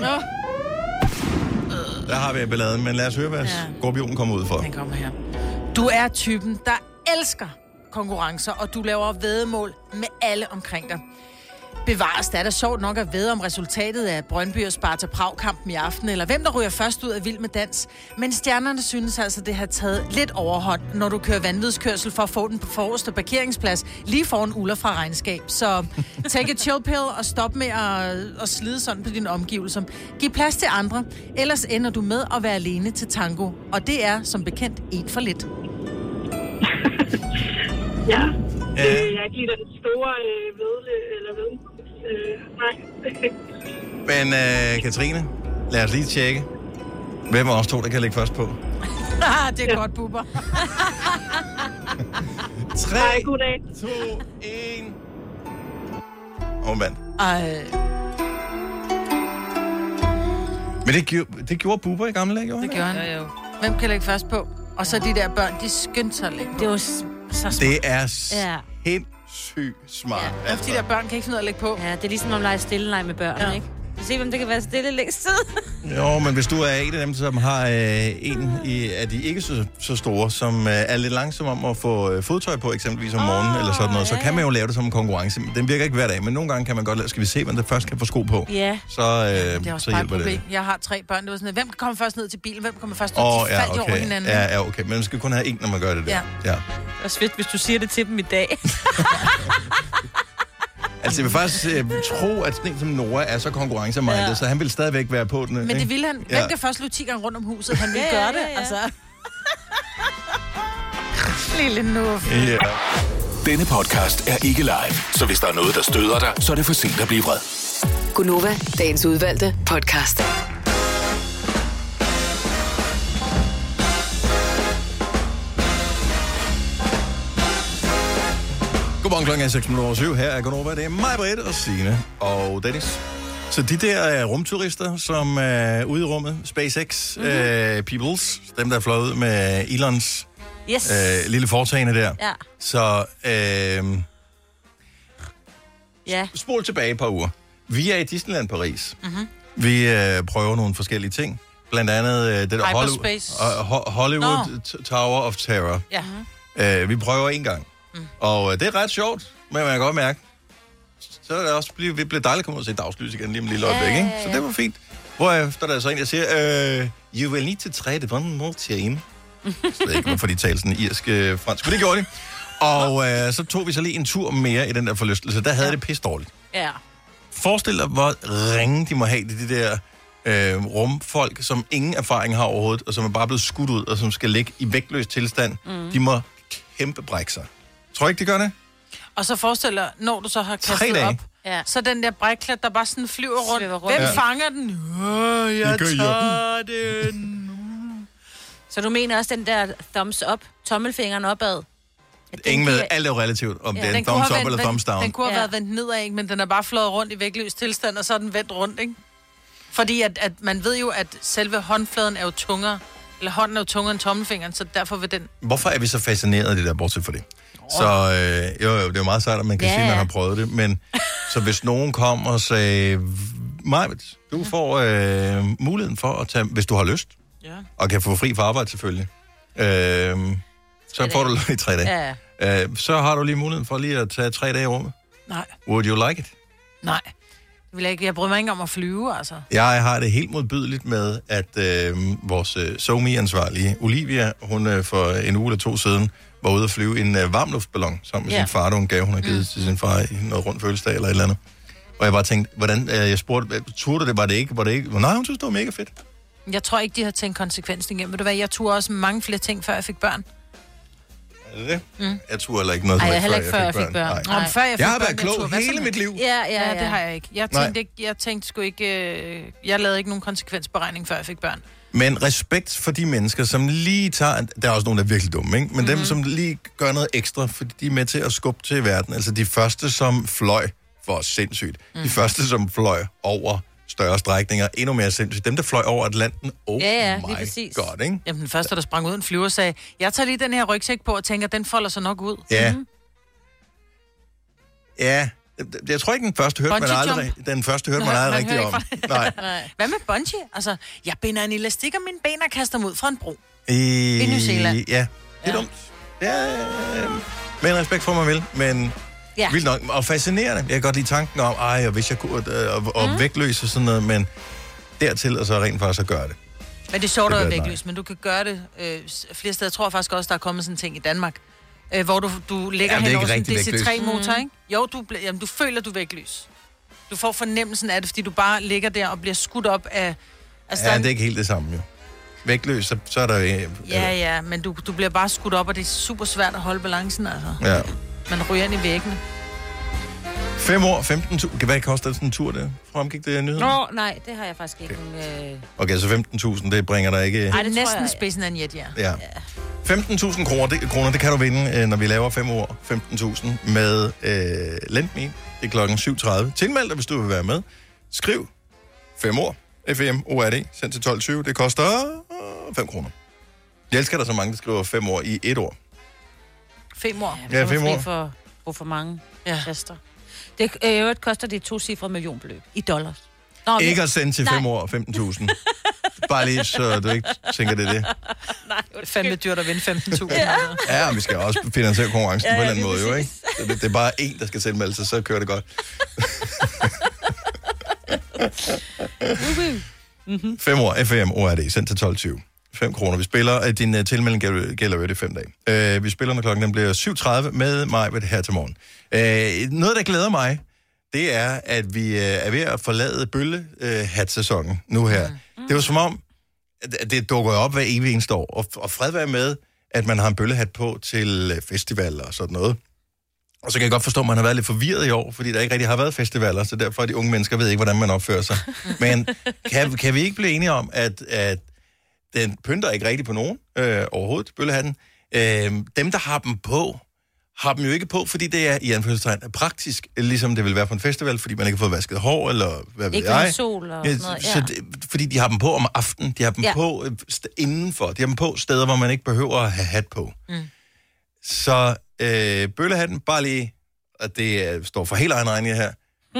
S2: Der har vi balladen, men lad os høre, hvad
S3: Ja.
S2: skorpionen kommer ud for.
S3: den kommer her. Du er typen, der elsker konkurrencer, og du laver væddemål med alle omkring dig. Bevares, det er da sjovt nok at vædde om resultatet af Brøndby og Sparta Prag-kampen i aften, eller hvem der ryger først ud af Vild med Dans. Men stjernerne synes altså, det har taget lidt overhånd, når du kører vanvidskørsel for at få den på forreste parkeringsplads, lige foran Ulla fra regnskab. Så take a chill pill og stop med at, at slide sådan på dine omgivelser. Giv plads til andre, ellers ender du med at være alene til tango. Og det er, som bekendt, en for lidt.
S7: Ja.
S2: Ja.
S7: Øh, jeg er ikke lige den store øh, vedle, eller ved. Øh, nej.
S2: Men uh, Katrine, lad os lige tjekke, hvem af os to, der kan lægge først på.
S3: Ah, det er godt, buber.
S2: tre,
S7: Hej, god dag.
S2: to, et. Og vand.
S3: Ej,
S2: Men det gjorde, det gjorde Bubber i gamle dage, gjorde
S3: det
S2: han
S3: gør han. Hvem kan lægge først på? Og så de der børn, de skyndte sig lidt.
S4: Det var s- så smart.
S2: Det er
S4: Ja.
S2: sindssygt smart.
S4: Ja.
S2: Altså.
S3: De der børn kan ikke finde ud af at lægge på.
S4: Ja, det er ligesom at lege stille med børn, ja. ikke? Se, hvem det kan være stille længst tid.
S2: Jo, men hvis du er en af dem, som har øh, en i, af de ikke så, så store, som øh, er lidt langsom om at få øh, fodtøj på, eksempelvis om morgenen
S4: Oh,
S2: eller sådan noget, så
S4: ja,
S2: kan man jo
S4: ja.
S2: lave det som en konkurrence. Den virker ikke hver dag, men nogle gange kan man godt lade, skal vi se, hvem der først kan få sko på.
S4: Ja.
S2: Så, øh,
S3: Det er også
S2: så
S3: bare et
S2: hjælper
S3: problem.
S2: det.
S3: Jeg har tre børn. Det var sådan, hvem kan komme først ned til bilen? Hvem kommer først ned?
S2: Åh,
S3: De
S2: ja,
S3: faldt jo over
S2: okay.
S3: hinanden.
S2: Ja, ja, okay. Men man skal kun have en, når man gør det der.
S3: Ja.
S2: ja.
S4: Det er fedt, hvis du siger det til dem i dag.
S2: Altså, jeg vil faktisk øh, tro, at sådan en som Nora er så konkurrencemindet, ja. så han vil stadigvæk være på den.
S3: Men det ville han.
S2: Ja.
S3: Hvem kan først løbe ti gange rundt om huset? Han ville
S4: Ja,
S3: gøre
S4: ja,
S3: det,
S4: ja, ja.
S3: altså. Lille nuff.
S2: Ja.
S8: Denne podcast er ikke live, så hvis der er noget, der støder dig, så er det for sent at blive vred.
S5: Gunova, dagens udvalgte podcast.
S2: Godmorgen, klokken er seks minutter over syv. Her er Gunova. Det er mig, Britt og Signe og Dennis. Så de der uh, rumturister, som er uh, ude i rummet, SpaceX, mm-hmm. uh, Peoples, dem der er fløjet ud med Elons
S4: Yes.
S2: uh, lille foretagende der.
S4: Ja.
S2: Så uh,
S4: Ja.
S2: spol tilbage et par uger. Vi er i Disneyland Paris. Mm-hmm. Vi uh, prøver nogle forskellige ting. Blandt andet uh, det der Hollywood,
S3: Hyperspace.
S2: uh, Ho- Hollywood
S3: Nå.
S2: t- Tower of Terror.
S3: Ja.
S2: Uh, vi prøver en gang. Mm. Og uh, det er ret sjovt, men man kan godt mærke, så er det også blive, vi bliver dejligt at komme ud og se dagslys igen lige om en lille øjeblik, ikke? Så det var fint. Hvorefter der er så en, der siger, uh, you will need to try the one more time. Så det er ikke, hvorfor de taler sådan irsk øh, fransk, men det gjorde de. Og øh, så tog vi så lige en tur mere i den der forlystelse. Der havde ja. det pisse dårligt.
S4: Ja.
S2: Forestil dig, hvor ringe de må have, de der øh, rumfolk, som ingen erfaring har overhovedet, og som er bare blevet skudt ud, og som skal ligge i vægtløs tilstand. Mm. De må kæmpe brække sig. Tror du ikke, de gør det?
S3: Og så forestil dig, når du så har
S2: Tre
S3: kastet
S2: dage.
S3: op,
S4: Ja.
S3: så den der brækklat, der bare sådan flyver rundt.
S4: Svæver rundt.
S3: Hvem
S2: Ja.
S3: fanger den? Øh, jeg
S2: Det gør
S3: tager den.
S4: Så du mener også den der thumbs up, tommelfingeren opad? At den
S2: Ingen med,
S4: giver-
S2: alt er jo relativt, om
S4: Ja.
S2: det er
S3: Den
S2: en
S3: kunne
S2: thumbs
S3: have
S2: up
S3: vendt-
S2: eller thumbs down.
S3: Den, den kunne have
S4: Ja.
S3: været vendt nedad, ikke? Men den er bare flået rundt i vægtløs tilstand, og så er den vendt rundt, ikke? Fordi at, at man ved jo, at selve håndfladen er jo tungere, eller hånden er jo tungere end tommelfingeren, så derfor vil den...
S2: Hvorfor er vi så fascineret af det der, bortset for det? Så øh, jo, jo, det er jo meget sejt, at man kan
S4: Ja,
S2: sige, at man
S4: ja.
S2: har prøvet det, men så hvis nogen kom og sagde, Majbet, du får øh, muligheden for at tage, hvis du har lyst,
S3: Ja.
S2: og kan få fri fra arbejde selvfølgelig, øh, så får du i tre dage.
S4: Ja.
S2: Øh, så har du lige muligheden for lige at tage tre dage i rummet.
S3: Nej,
S2: Would you like it?
S3: nej. Jeg, vil ikke, jeg bryder mig ikke om at flyve, altså.
S2: Jeg har det helt modbydeligt med, at øh, vores øh, SoMe-ansvarlige, Olivia, hun øh, for en uge eller to siden, var ude at flyve en øh, varmluftballon sammen med
S4: Ja.
S2: sin far, der hun gav, hun har givet mm. til sin far i noget rundt fødselsdag eller et eller andet. Og jeg bare tænkte, hvordan, øh, jeg spurgte, turde det, var det ikke, var det ikke? Nej, hun synes, det var mega fedt.
S3: Jeg tror ikke, de har tænkt konsekvensen igennem. Ved du hvad, jeg turde også mange flere ting, før jeg fik børn.
S2: Er det det? Mm. Jeg turde heller ikke noget,
S4: Ej,
S2: som
S4: jeg heller ikke før jeg fik børn.
S2: Nej.
S3: Nej. Om før jeg fik
S2: Jeg har
S3: børn,
S2: været klog
S3: turde hvad
S2: hele
S3: som
S2: mit liv.
S4: Ja, ja,
S3: Ja,
S4: ja.
S3: det har jeg ikke. Jeg
S2: Nej.
S3: tænkte, ikke, jeg tænkte sgu ikke... Øh, jeg lavede ikke nogen konsekvensberegning, før jeg fik børn.
S2: Men respekt for de mennesker, som lige tager... Der er også nogen, der er virkelig dumme, ikke? Men mm-hmm. dem, som lige gør noget ekstra, fordi de er med til at skubbe til verden. Altså de første, som fløj, for sindssygt. Mm. De første, som fløj over større strækninger, endnu mere sindssygt. Dem, der fløj over Atlanten, oh
S4: Ja, ja, lige
S2: my
S4: præcis.
S2: god, ikke?
S3: Jamen, den første, der sprang ud en flyver, sagde, jeg tager lige den her rygsæk på og tænker, den folder sig nok ud.
S2: Ja.
S3: Mhm.
S2: Ja. Jeg tror ikke, den første hørte man
S3: Bungee
S2: aldrig,
S3: jump?
S2: den første hørte
S3: Nej,
S2: man aldrig
S3: man
S2: rigtigt
S3: hører
S2: om.
S3: ikke
S2: Nej.
S4: Nej.
S3: Hvad med bungee? Altså, jeg binder en elastik om mine ben og kaster dem ud fra en bro.
S2: I,
S3: I New Zealand.
S2: Ja, det er
S3: Ja.
S2: dumt. Ja, øh, men respekt for mig vel, men
S4: Ja.
S2: vildt nok. Og fascinerende. Jeg kan godt lide tanken om, ej, og hvis jeg kunne, øh, og, og mm. vægtløs og sådan noget, men dertil og så rent faktisk at gøre det.
S3: Men det er sjovt
S2: Det
S3: at
S2: gør
S3: være
S2: det,
S3: vægtløs, men du kan gøre det øh, s- flere steder. Jeg tror faktisk også, der er kommet sådan en ting i Danmark, øh, hvor du, du ligger
S2: Jamen, det er
S3: hen over
S2: ikke
S3: sådan en
S2: rigtig
S3: D C tre motor, ikke? Jo, du, bl- jamen, du føler, du er vægtløs. Du får fornemmelsen af det, fordi du bare ligger der og bliver skudt op af... Altså, der
S2: Ja,
S3: er
S2: det
S3: en-
S2: er ikke helt det samme, jo. Vægtløs, så, så er der... Øh,
S3: Ja, ja, men du, du bliver bare skudt op, og det er super svært at holde balancen, altså.
S2: ja.
S3: Man ryger ind i væggene.
S2: Fem år, femten tusind. Hvad koster sådan en tur, der? Fremgik det i nyheden?
S4: Nå, nej, det har jeg faktisk ikke. Okay, øh...
S2: Okay, så femten tusind, det bringer der ikke...
S3: Ej, det er
S4: tror
S3: næsten
S4: jeg-
S3: spidsen af en jet, ja.
S2: Ja. femten tusind kroner, det, kroner, det kan du vinde, øh, når vi laver fem år. femten tusind med øh, Lendme. Det er klokken syv tredive. Tilmeld dig, hvis du vil være med. Skriv fem år. F M O R D. Send til tolv tyve. Det koster fem kroner. Jeg elsker, der så mange, der skriver fem år i et år.
S3: Fem år.
S2: Ja, fem år.
S4: For, for, for mange
S3: ja.
S4: tester. Det øh, øvrigt koster det to cifre millionbeløb i dollars. Nå,
S2: ikke at sende til fem år femten tusind. Bare lige, så du ikke tænker, det er det.
S3: Nej, det er fandme dyrt at vinde femten tusind. Ja.
S2: Ja, vi skal også finansiere konkurrencen ja, på en eller anden måde, jo, ikke? Så det, det er bare en, der skal tilmelde sig, så kører det godt. mm-hmm. Fem år, F M, O R D, sendt til tolv tyve. fem kroner. Vi spiller, din uh, tilmelding gælder, gælder jo det fem dage. Uh, vi spiller, når klokken bliver syv tredive med mig ved det her til morgen. Uh, noget, der glæder mig, det er, at vi uh, er ved at forlade bøllehat-sæsonen nu her. Mm. Det er jo som om, at det dukker op hver evig eneste år. Og, og fred være med, at man har en bøllehat på til festivaler og sådan noget. Og så kan jeg godt forstå, at man har været lidt forvirret i år, fordi der ikke rigtig har været festivaler, så derfor er de unge mennesker ved ikke, hvordan man opfører sig. Men kan, kan vi ikke blive enige om, at, at den pynter ikke rigtig på nogen øh, overhovedet, bøllehatten. Øh, dem, der har dem på, har dem jo ikke på, fordi det er i anførselstegn praktisk, ligesom det vil være på en festival, fordi man ikke har fået vasket hår, eller hvad ved jeg.
S4: Ikke sol og sådan noget, ja.
S2: Så det, fordi de har dem på om aftenen, de har dem ja. på st- indenfor, de har dem på steder, hvor man ikke behøver at have hat på. Mm. Så øh, bøllehatten, bare lige, at det øh, står for helt egen regning her,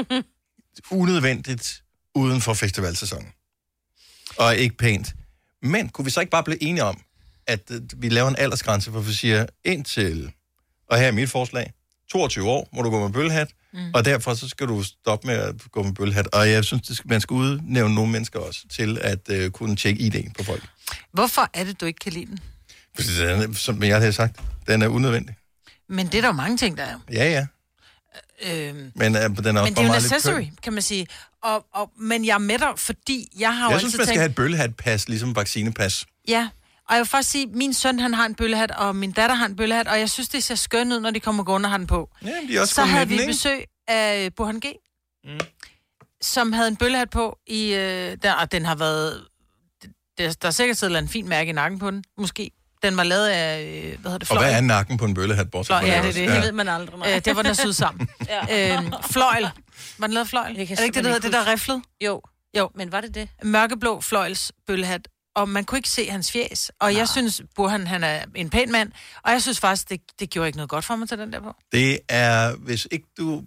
S2: unødvendigt uden for festivalsæsonen. Og ikke pænt. Men kunne vi så ikke bare blive enige om, at øh, vi laver en aldersgrænse, hvor vi siger indtil, og her er mit forslag, toogtyve år må du gå med bøllehat, mm. og derfor så skal du stoppe med at gå med bøllehat. Og jeg synes, det skal, man skal udnævne nogle mennesker også til at øh, kunne tjekke I D på folk.
S3: Hvorfor er det, du ikke kan lide den?
S2: Fordi den er, som jeg havde sagt, den er unødvendig.
S3: Men det er der jo mange ting, der er.
S2: Ja, ja.
S3: Øhm,
S2: men, øh, den er også
S3: men det er jo en
S2: meget
S3: accessory, kan man sige. Og, og, men jeg er med dig, fordi jeg har jo
S2: Jeg synes, man skal
S3: tænkt,
S2: have et bøllehatpas, ligesom vaccinepas.
S3: Ja, og jeg vil faktisk sige, min søn han har en bøllehat, og min datter har en bøllehat, og jeg synes, det ser skønt ud, når de kommer gående og har den på.
S2: Ja, de er også
S3: så havde
S2: den,
S3: vi besøg af Burhan G, mm. som havde en bøllehat på, i, øh, der, og den har været... Der, der er sikkert siddet en fin mærke i nakken på den, måske. Den var lavet af, hvad hedder det, fløjl.
S2: Og hvad er nakken på en bøllehat? Fløjl,
S3: ja, det er det.
S4: Ja. Det ved man aldrig.
S3: Øh, det var den er syet sammen. ja. øhm, fløjl. Var den lavet fløjl? Er det ikke det, der hedder det, der er riflet?
S4: Jo.
S3: Jo.
S4: Men var det det?
S3: Mørkeblå fløjls bøllehat. Og man kunne ikke se hans fjes. Og Nej. jeg synes, Burhan, han er en pæn mand. Og jeg synes faktisk, det, det gjorde ikke noget godt for mig til den der på.
S2: Det er, hvis ikke du...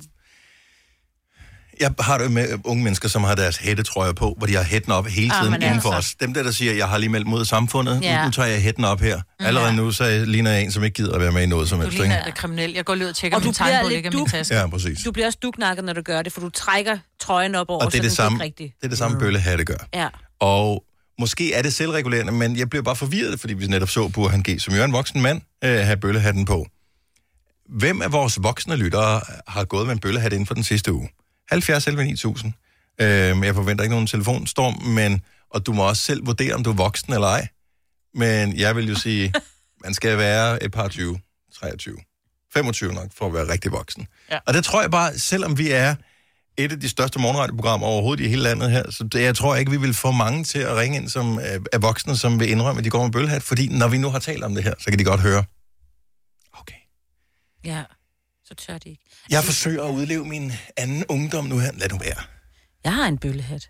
S2: Jeg har det med unge mennesker, som har deres hættetrøjer på, hvor de har hætten op hele tiden ah, inden for os. Dem der, der siger, jeg har lige meldt mod samfundet, ja. nu, nu tager jeg hætten op her. Mm, Allerede ja. nu, så ligner jeg en, som ikke gider at være med i noget som helst.
S3: Du ligner det kriminel. Jeg går lige ud og tjekker og min tegn på, ligger min taske.
S2: Ja, præcis.
S4: Du bliver også duknakket, når du gør det, for du trækker trøjen op over,
S2: og det er det
S4: så
S2: samme,
S4: det rigtigt.
S2: Det er det samme, mm. bøllehatte gør.
S4: Ja.
S2: Og måske er det selvregulerende, men jeg bliver bare forvirret, fordi vi netop så Burhan G, som jo er en voksen mand, øh, have bøllehatten på. Hvem af vores voksne lyttere har gået med en bøllehat inden for den sidste uge? halvfjerds elleve ni tusind. Øh, jeg forventer ikke nogen telefonstorm, men, og du må også selv vurdere, om du er voksen eller ej. Men jeg vil jo sige, man skal være et par tyve, treogtyve, femogtyve nok, for at være rigtig voksen. Ja. Og det tror jeg bare, selvom vi er et af de største morgenradioprogrammer overhovedet i hele landet her, så det, jeg tror ikke, vi vil få mange til at ringe ind, som er voksne, som vil indrømme, at de går med bøllehat, fordi når vi nu har talt om det her, så kan de godt høre. Okay.
S4: Ja, så tør de ikke.
S2: Jeg forsøger at udleve min anden ungdom nu her. Lad nu være.
S4: Jeg har en bøllehat,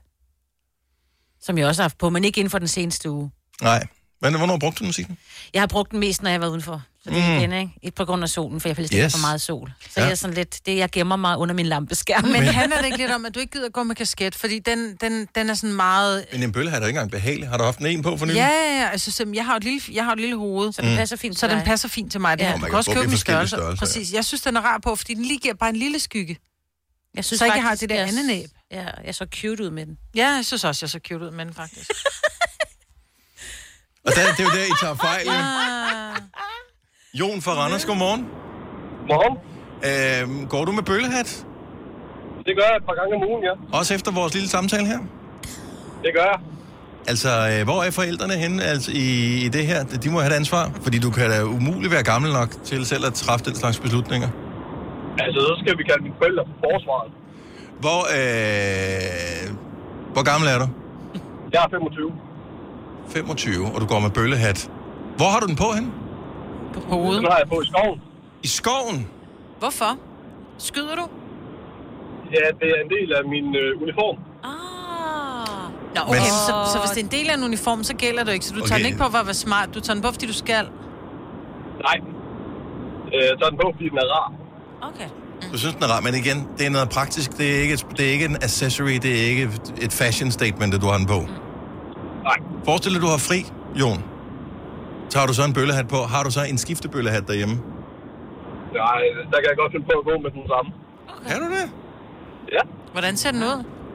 S4: som jeg også har haft på, men ikke inden for den seneste uge.
S2: Nej. Men hvornår brugte du den, musikken?
S4: Jeg har brugt den mest, når jeg var udenfor. Så det er mm. igen, ikke? Ikke på grund af solen, for jeg føler yes. for meget sol. Så ja. jeg er sådan lidt, det jeg gemmer mig under min lampeskærm.
S3: Men handler det ikke lidt om, at du ikke gider gå med kasket? Fordi den, den, den er sådan meget...
S2: Men en bøllehat er ikke engang behagelig. Har du haft den en på for nylig?
S3: Ja, ja, ja. Altså, jeg har et lille, jeg har et lille hoved.
S4: Så den passer fint til
S3: Så den passer fint til mig. Det ja. her. Du kan også købe min størrelse. Præcis. Jeg synes, den er rar på, fordi den lige giver bare en lille skygge. Jeg synes så faktisk, jeg har det der andet næb.
S4: Ja, jeg er så cute ud med den.
S3: Ja, jeg synes også, jeg er så cute ud med den, faktisk.
S2: Og der, det er jo der, I tager fejl. Ja. Jon fra Randers, godmorgen.
S6: Godmorgen.
S2: Øhm, går du med bøllehat?
S6: Det gør jeg et par gange om ugen, ja.
S2: Også efter vores lille samtale her?
S6: Det gør jeg.
S2: Altså, øh, hvor er forældrene henne altså, i, i det her? De må have et ansvar, fordi du kan da umuligt være gammel nok til selv at træffe den slags beslutninger.
S6: Altså, så skal vi kalde mine forældre for forsvaret.
S2: Hvor, øh, hvor gammel er du?
S6: Jeg er femogtyve.
S2: femogtyve, og du går med bøllehat. Hvor har du den på henne?
S3: På hovedet.
S6: Den har jeg på i skoven.
S2: I skoven?
S3: Hvorfor? Skyder du?
S6: Ja, det er en del af min øh, uniform.
S3: Ah. Nå, okay, men... så, så hvis det er en del af en uniform, så gælder det ikke. Så du okay. tager den ikke på for at være smart. Du tager den på, fordi du skal.
S6: Nej. Øh, jeg tager den på, fordi den er rar.
S4: Okay.
S2: Du synes, den er rar, men igen, det er noget praktisk. Det er ikke, et, det er ikke en accessory, det er ikke et fashion statement, at du har den på.
S6: Nej.
S2: Forestil dig, du har fri, Jon. Tager du så en bøllehat på? Har du så en skiftebøllehat derhjemme?
S6: Nej, der kan jeg godt finde på at gå med den samme.
S2: Okay. Kan du det?
S6: Ja.
S3: Hvordan ser den ud?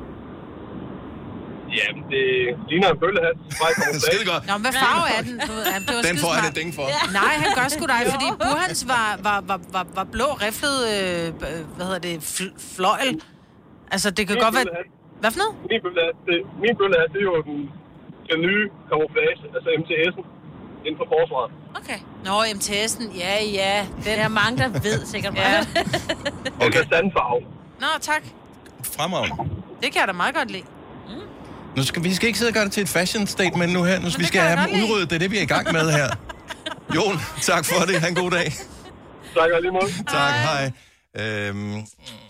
S6: Jamen, det ligner en bøllehat.
S2: Skide godt.
S3: Nå, men hvad farve er den? Du ved, ja, det var
S2: den får han et ding for.
S3: Ja. Nej, han gør sgu dig, fordi Burhans var, var, var, var, var blå riflet, øh, hvad hedder det, fl- fløjl. Altså, det kan
S6: min
S3: godt være... Hvad for noget?
S6: Min bøllehat, det, min bøllehat, det er jo den, den nye camouflage, altså M T S'en, inden for forsvaret.
S4: Okay.
S3: Nå, M T S'en, ja, ja.
S4: Den er mange, der ved sikkert meget.
S3: Ja.
S6: Okay. Det er sandfarve.
S3: Nå, tak.
S2: Fremragende.
S3: Det kan jeg da meget godt lide.
S2: Nu skal, vi skal ikke sidde og gøre det til et fashion statement nu her. Nu, vi skal have dem udryddet. Det er det, vi er i gang med her. Jon, tak for det. Ha' en god dag.
S6: Tak og lige måde.
S2: Tak, hej. Øhm, øh,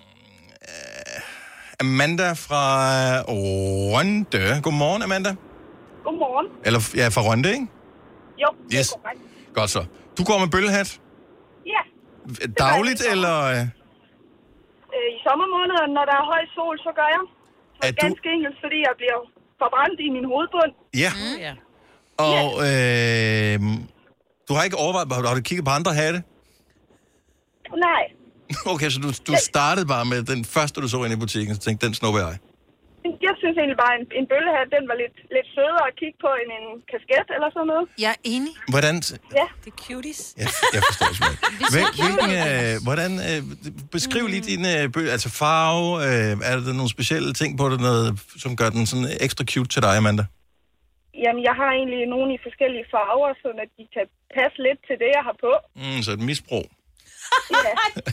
S2: Amanda fra Rønde. Godmorgen, Amanda.
S7: Godmorgen.
S2: Eller ja, fra Rønde, ikke?
S7: Jo, det
S2: yes.
S7: er korrekt.
S2: Godt så. Du går med bøllehat?
S7: Ja.
S2: Dagligt, eller?
S7: Øh, I sommermånederne, når der er høj sol, så gør jeg.
S2: Er du...
S7: Ganske enkelt, fordi jeg bliver forbrændt i min hovedbund.
S2: Ja.
S4: Mm. ja.
S2: Og øh, du har ikke overvejet, har du kigget på andre hatte?
S7: Nej.
S2: Okay, så du, du startede bare med den første, du så ind i butikken, så tænkte, den snupper jeg.
S7: Jeg synes egentlig bare, en, en bøllehat, den var lidt, lidt sødere at kigge på end en kasket eller sådan noget.
S3: Jeg er enig.
S2: Hvordan?
S7: Ja.
S4: Det er cuties.
S2: Jeg, jeg forstår simpelthen. Hvil, hvilken, øh, hvordan, øh, beskriv lige din øh, bøl, altså farve, øh, er der nogle specielle ting på det, noget, som gør den sådan ekstra cute til dig, Amanda?
S7: Jamen, jeg har egentlig nogle i forskellige farver, så at de kan passe lidt til det, jeg har på.
S2: Mm, så et misbrug.
S7: Ja.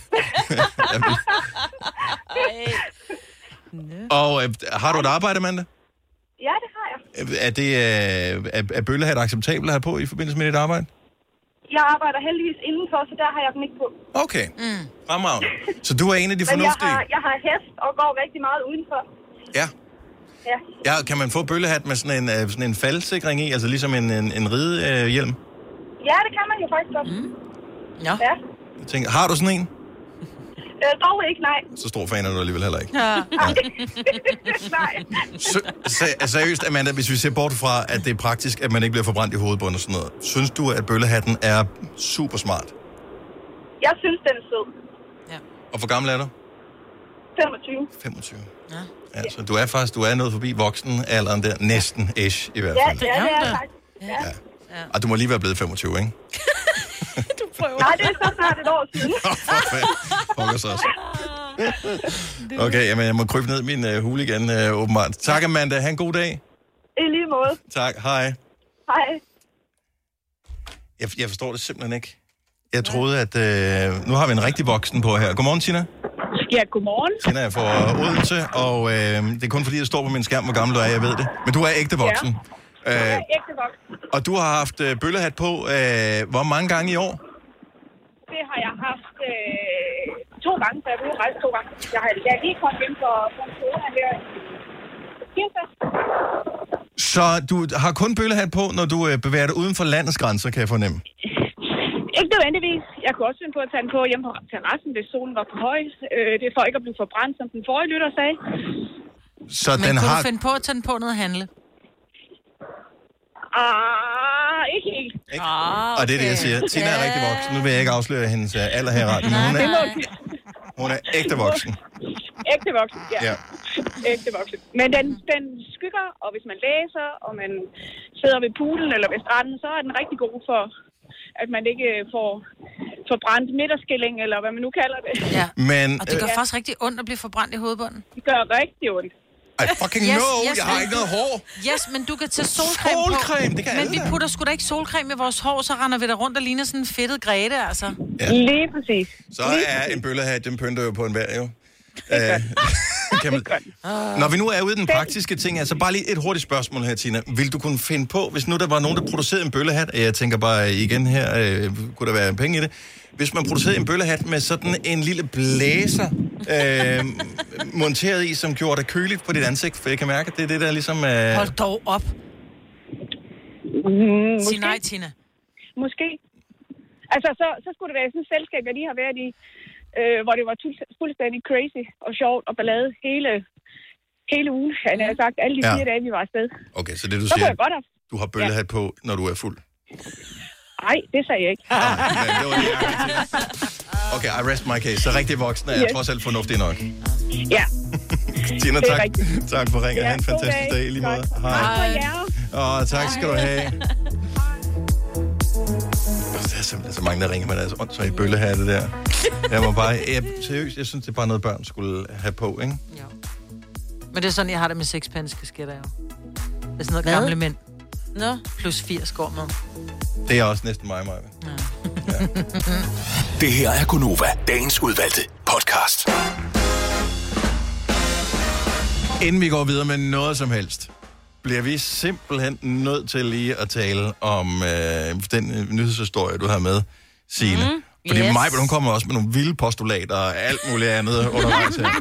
S2: Og øh, har du et arbejde, Amanda?
S7: Ja, det har jeg.
S2: Er det øh, er, er bøllehat acceptabelt at have på i forbindelse med dit arbejde?
S7: Jeg arbejder heldigvis indenfor, så der har jeg dem ikke på.
S2: Okay, mm. fremragende. Så du er en af de
S7: Men
S2: fornuftige?
S7: jeg har, jeg har hest og går rigtig meget udenfor.
S2: Ja.
S7: Ja.
S2: Ja, kan man få bøllehat med sådan en, øh, sådan en faldsikring i, altså ligesom en, en, en ridehjelm? Øh,
S7: ja, det kan man jo faktisk godt. Mm.
S3: Ja.
S7: Ja.
S2: Jeg tænker, har du sådan en?
S7: Øh, dog ikke, nej.
S2: Så stor fan er du alligevel heller ikke.
S3: Ja.
S2: Ja.
S7: Nej.
S2: Så, se- seriøst, Amanda, hvis vi ser bort fra, at det er praktisk, at man ikke bliver forbrændt i hovedbunden og sådan noget. Synes du, at bøllehatten er super smart?
S7: Jeg synes, den er sød.
S3: Ja.
S2: Og hvor gammel er du?
S7: femogtyve.
S2: femogtyve.
S3: Ja.
S2: Ja, så du er faktisk, du er nået forbi voksenalderen der, næsten ish i hvert
S7: Ja,
S2: fald.
S7: ja, det er jeg faktisk.
S3: Ja.
S7: Ja.
S2: Ja. Og du må lige være blevet femogtyve, ikke?
S4: Du prøver.
S7: Nej, det er så snart et år siden.
S2: Pokker så også. Okay, jamen, jeg må krybe ned i min uh, hule igen, uh, åbenbart. Tak, Amanda. Ha' en god dag.
S7: I lige måde.
S2: Tak. Hej.
S7: Hej.
S2: Jeg, jeg forstår det simpelthen ikke. Jeg troede, at... Øh, nu har vi en rigtig voksen på her. Godmorgen, Tina.
S7: Ja, godmorgen.
S2: Tina er fra Odense, og øh, det er kun fordi, der står på min skærm, hvor gammel du er, jeg ved det. Men du er ægte voksen.
S7: Ja.
S2: Øh,
S7: Jeg er ægte voksen.
S2: og du har haft øh, bøllehat på, øh, hvor mange gange i år?
S7: Det har jeg haft øh, to gange, så jeg vil rejse to gange. Jeg har jeg er lige kommet ind for corona her i tirsdag.
S2: Så du har kun bøllehat på, når du øh, bevæger dig uden for landets grænser, kan jeg fornemme?
S7: Ikke nødvendigvis. Jeg kunne også finde på at tage den på hjemme på terrassen, hvis solen var på høj. Øh, det er for ikke at blive forbrændt, som den forrige lytter sagde.
S2: Så
S3: Men
S2: den
S3: kunne
S2: har...
S3: du finde på at tage den på noget at handle?
S7: Ah, ikke helt.
S2: Ikke?
S3: Ah, okay.
S2: Og det er det, jeg siger. Tina er rigtig voksen. Nu vil jeg ikke afsløre hendes uh, alder her i radioen, men hun er, hun er ægte voksen.
S7: Ægte voksen, ja.
S2: Ja.
S7: Ægte voksen. Men den, den skygger, og hvis man læser, og man sidder ved poolen eller ved stranden, så er den rigtig god for, at man ikke får, får brændt midterskilling, eller hvad man nu kalder det.
S3: Ja.
S2: Men,
S3: Og det gør
S2: øh,
S3: faktisk rigtig ondt at blive forbrændt i hovedbunden.
S7: Det gør rigtig ondt.
S2: I fucking
S3: Yes,
S2: know,
S3: yes,
S2: jeg har
S3: men-
S2: ikke noget hår.
S3: Yes, men du kan tage solcreme,
S2: Solcreme,
S3: på.
S2: det kan
S3: Men
S2: alle
S3: vi
S2: da.
S3: putter sgu da ikke solcreme i vores hår, så render vi der rundt og ligner sådan en fedtet Grete, altså.
S2: Ja.
S7: Lige præcis.
S2: Så er en bøllehat, den pynter jo på en hver, jo. Øh, kan man... Når vi nu er ude i den praktiske ting, altså bare lige et hurtigt spørgsmål her, Tina. Vil du kunne finde på, hvis nu der var nogen, der producerede en bøllehat, jeg tænker bare igen her, øh, kunne der være penge i det, hvis man producerede en bøllehat med sådan en lille blæser øh, monteret i, som gjorde det køligt på dit ansigt, for jeg kan mærke, at det er det, der ligesom... Øh...
S3: Hold dog op.
S7: Mm,
S3: Sig nej, Tina.
S7: Måske. Altså, så, så skulle det være sådan et selskab, jeg lige har været i, øh, hvor det var fuldstændig crazy og sjovt og ballade hele, hele ugen. Han har sagt alle de
S2: ja.
S7: fire dage, vi var afsted.
S2: Okay, så det du
S7: så
S2: siger,
S7: jeg godt have...
S2: du har bøllehat ja. på, når du er fuld?
S7: Nej, det sagde jeg ikke.
S2: Ah, okay, det var det, okay, I rest my case. Så rigtig voksne er yes. trods alt fornuftig nok.
S7: Ja.
S2: Tina, tak, tak for ringen. Ja, ha' en fantastisk dag. dag i lige måde. Hej.
S7: Tak for jer.
S2: Åh, tak skal du have. Der er simpelthen så mange, der ringer, men altså så i bøllehatte der. Jeg må bare, jeg, seriøst, jeg synes, det er bare noget, børn skulle have på, ikke?
S3: Jo. Men det er sådan, jeg har det med sexpence kasketter, jo. Det er sådan noget
S4: Hvad?
S3: gamle mænd.
S4: Nå.
S3: Plus firs går med.
S2: Det er også næsten mig, Maja. Ja. Ja.
S8: Det her er Gonova, dagens udvalgte podcast.
S2: Inden vi går videre med noget som helst, bliver vi simpelthen nødt til lige at tale om øh, den nyhedshistorie, du har med, Signe. Mm, Fordi yes. Maja, hun kommer også med nogle vilde postulater og alt muligt andet undervejs her.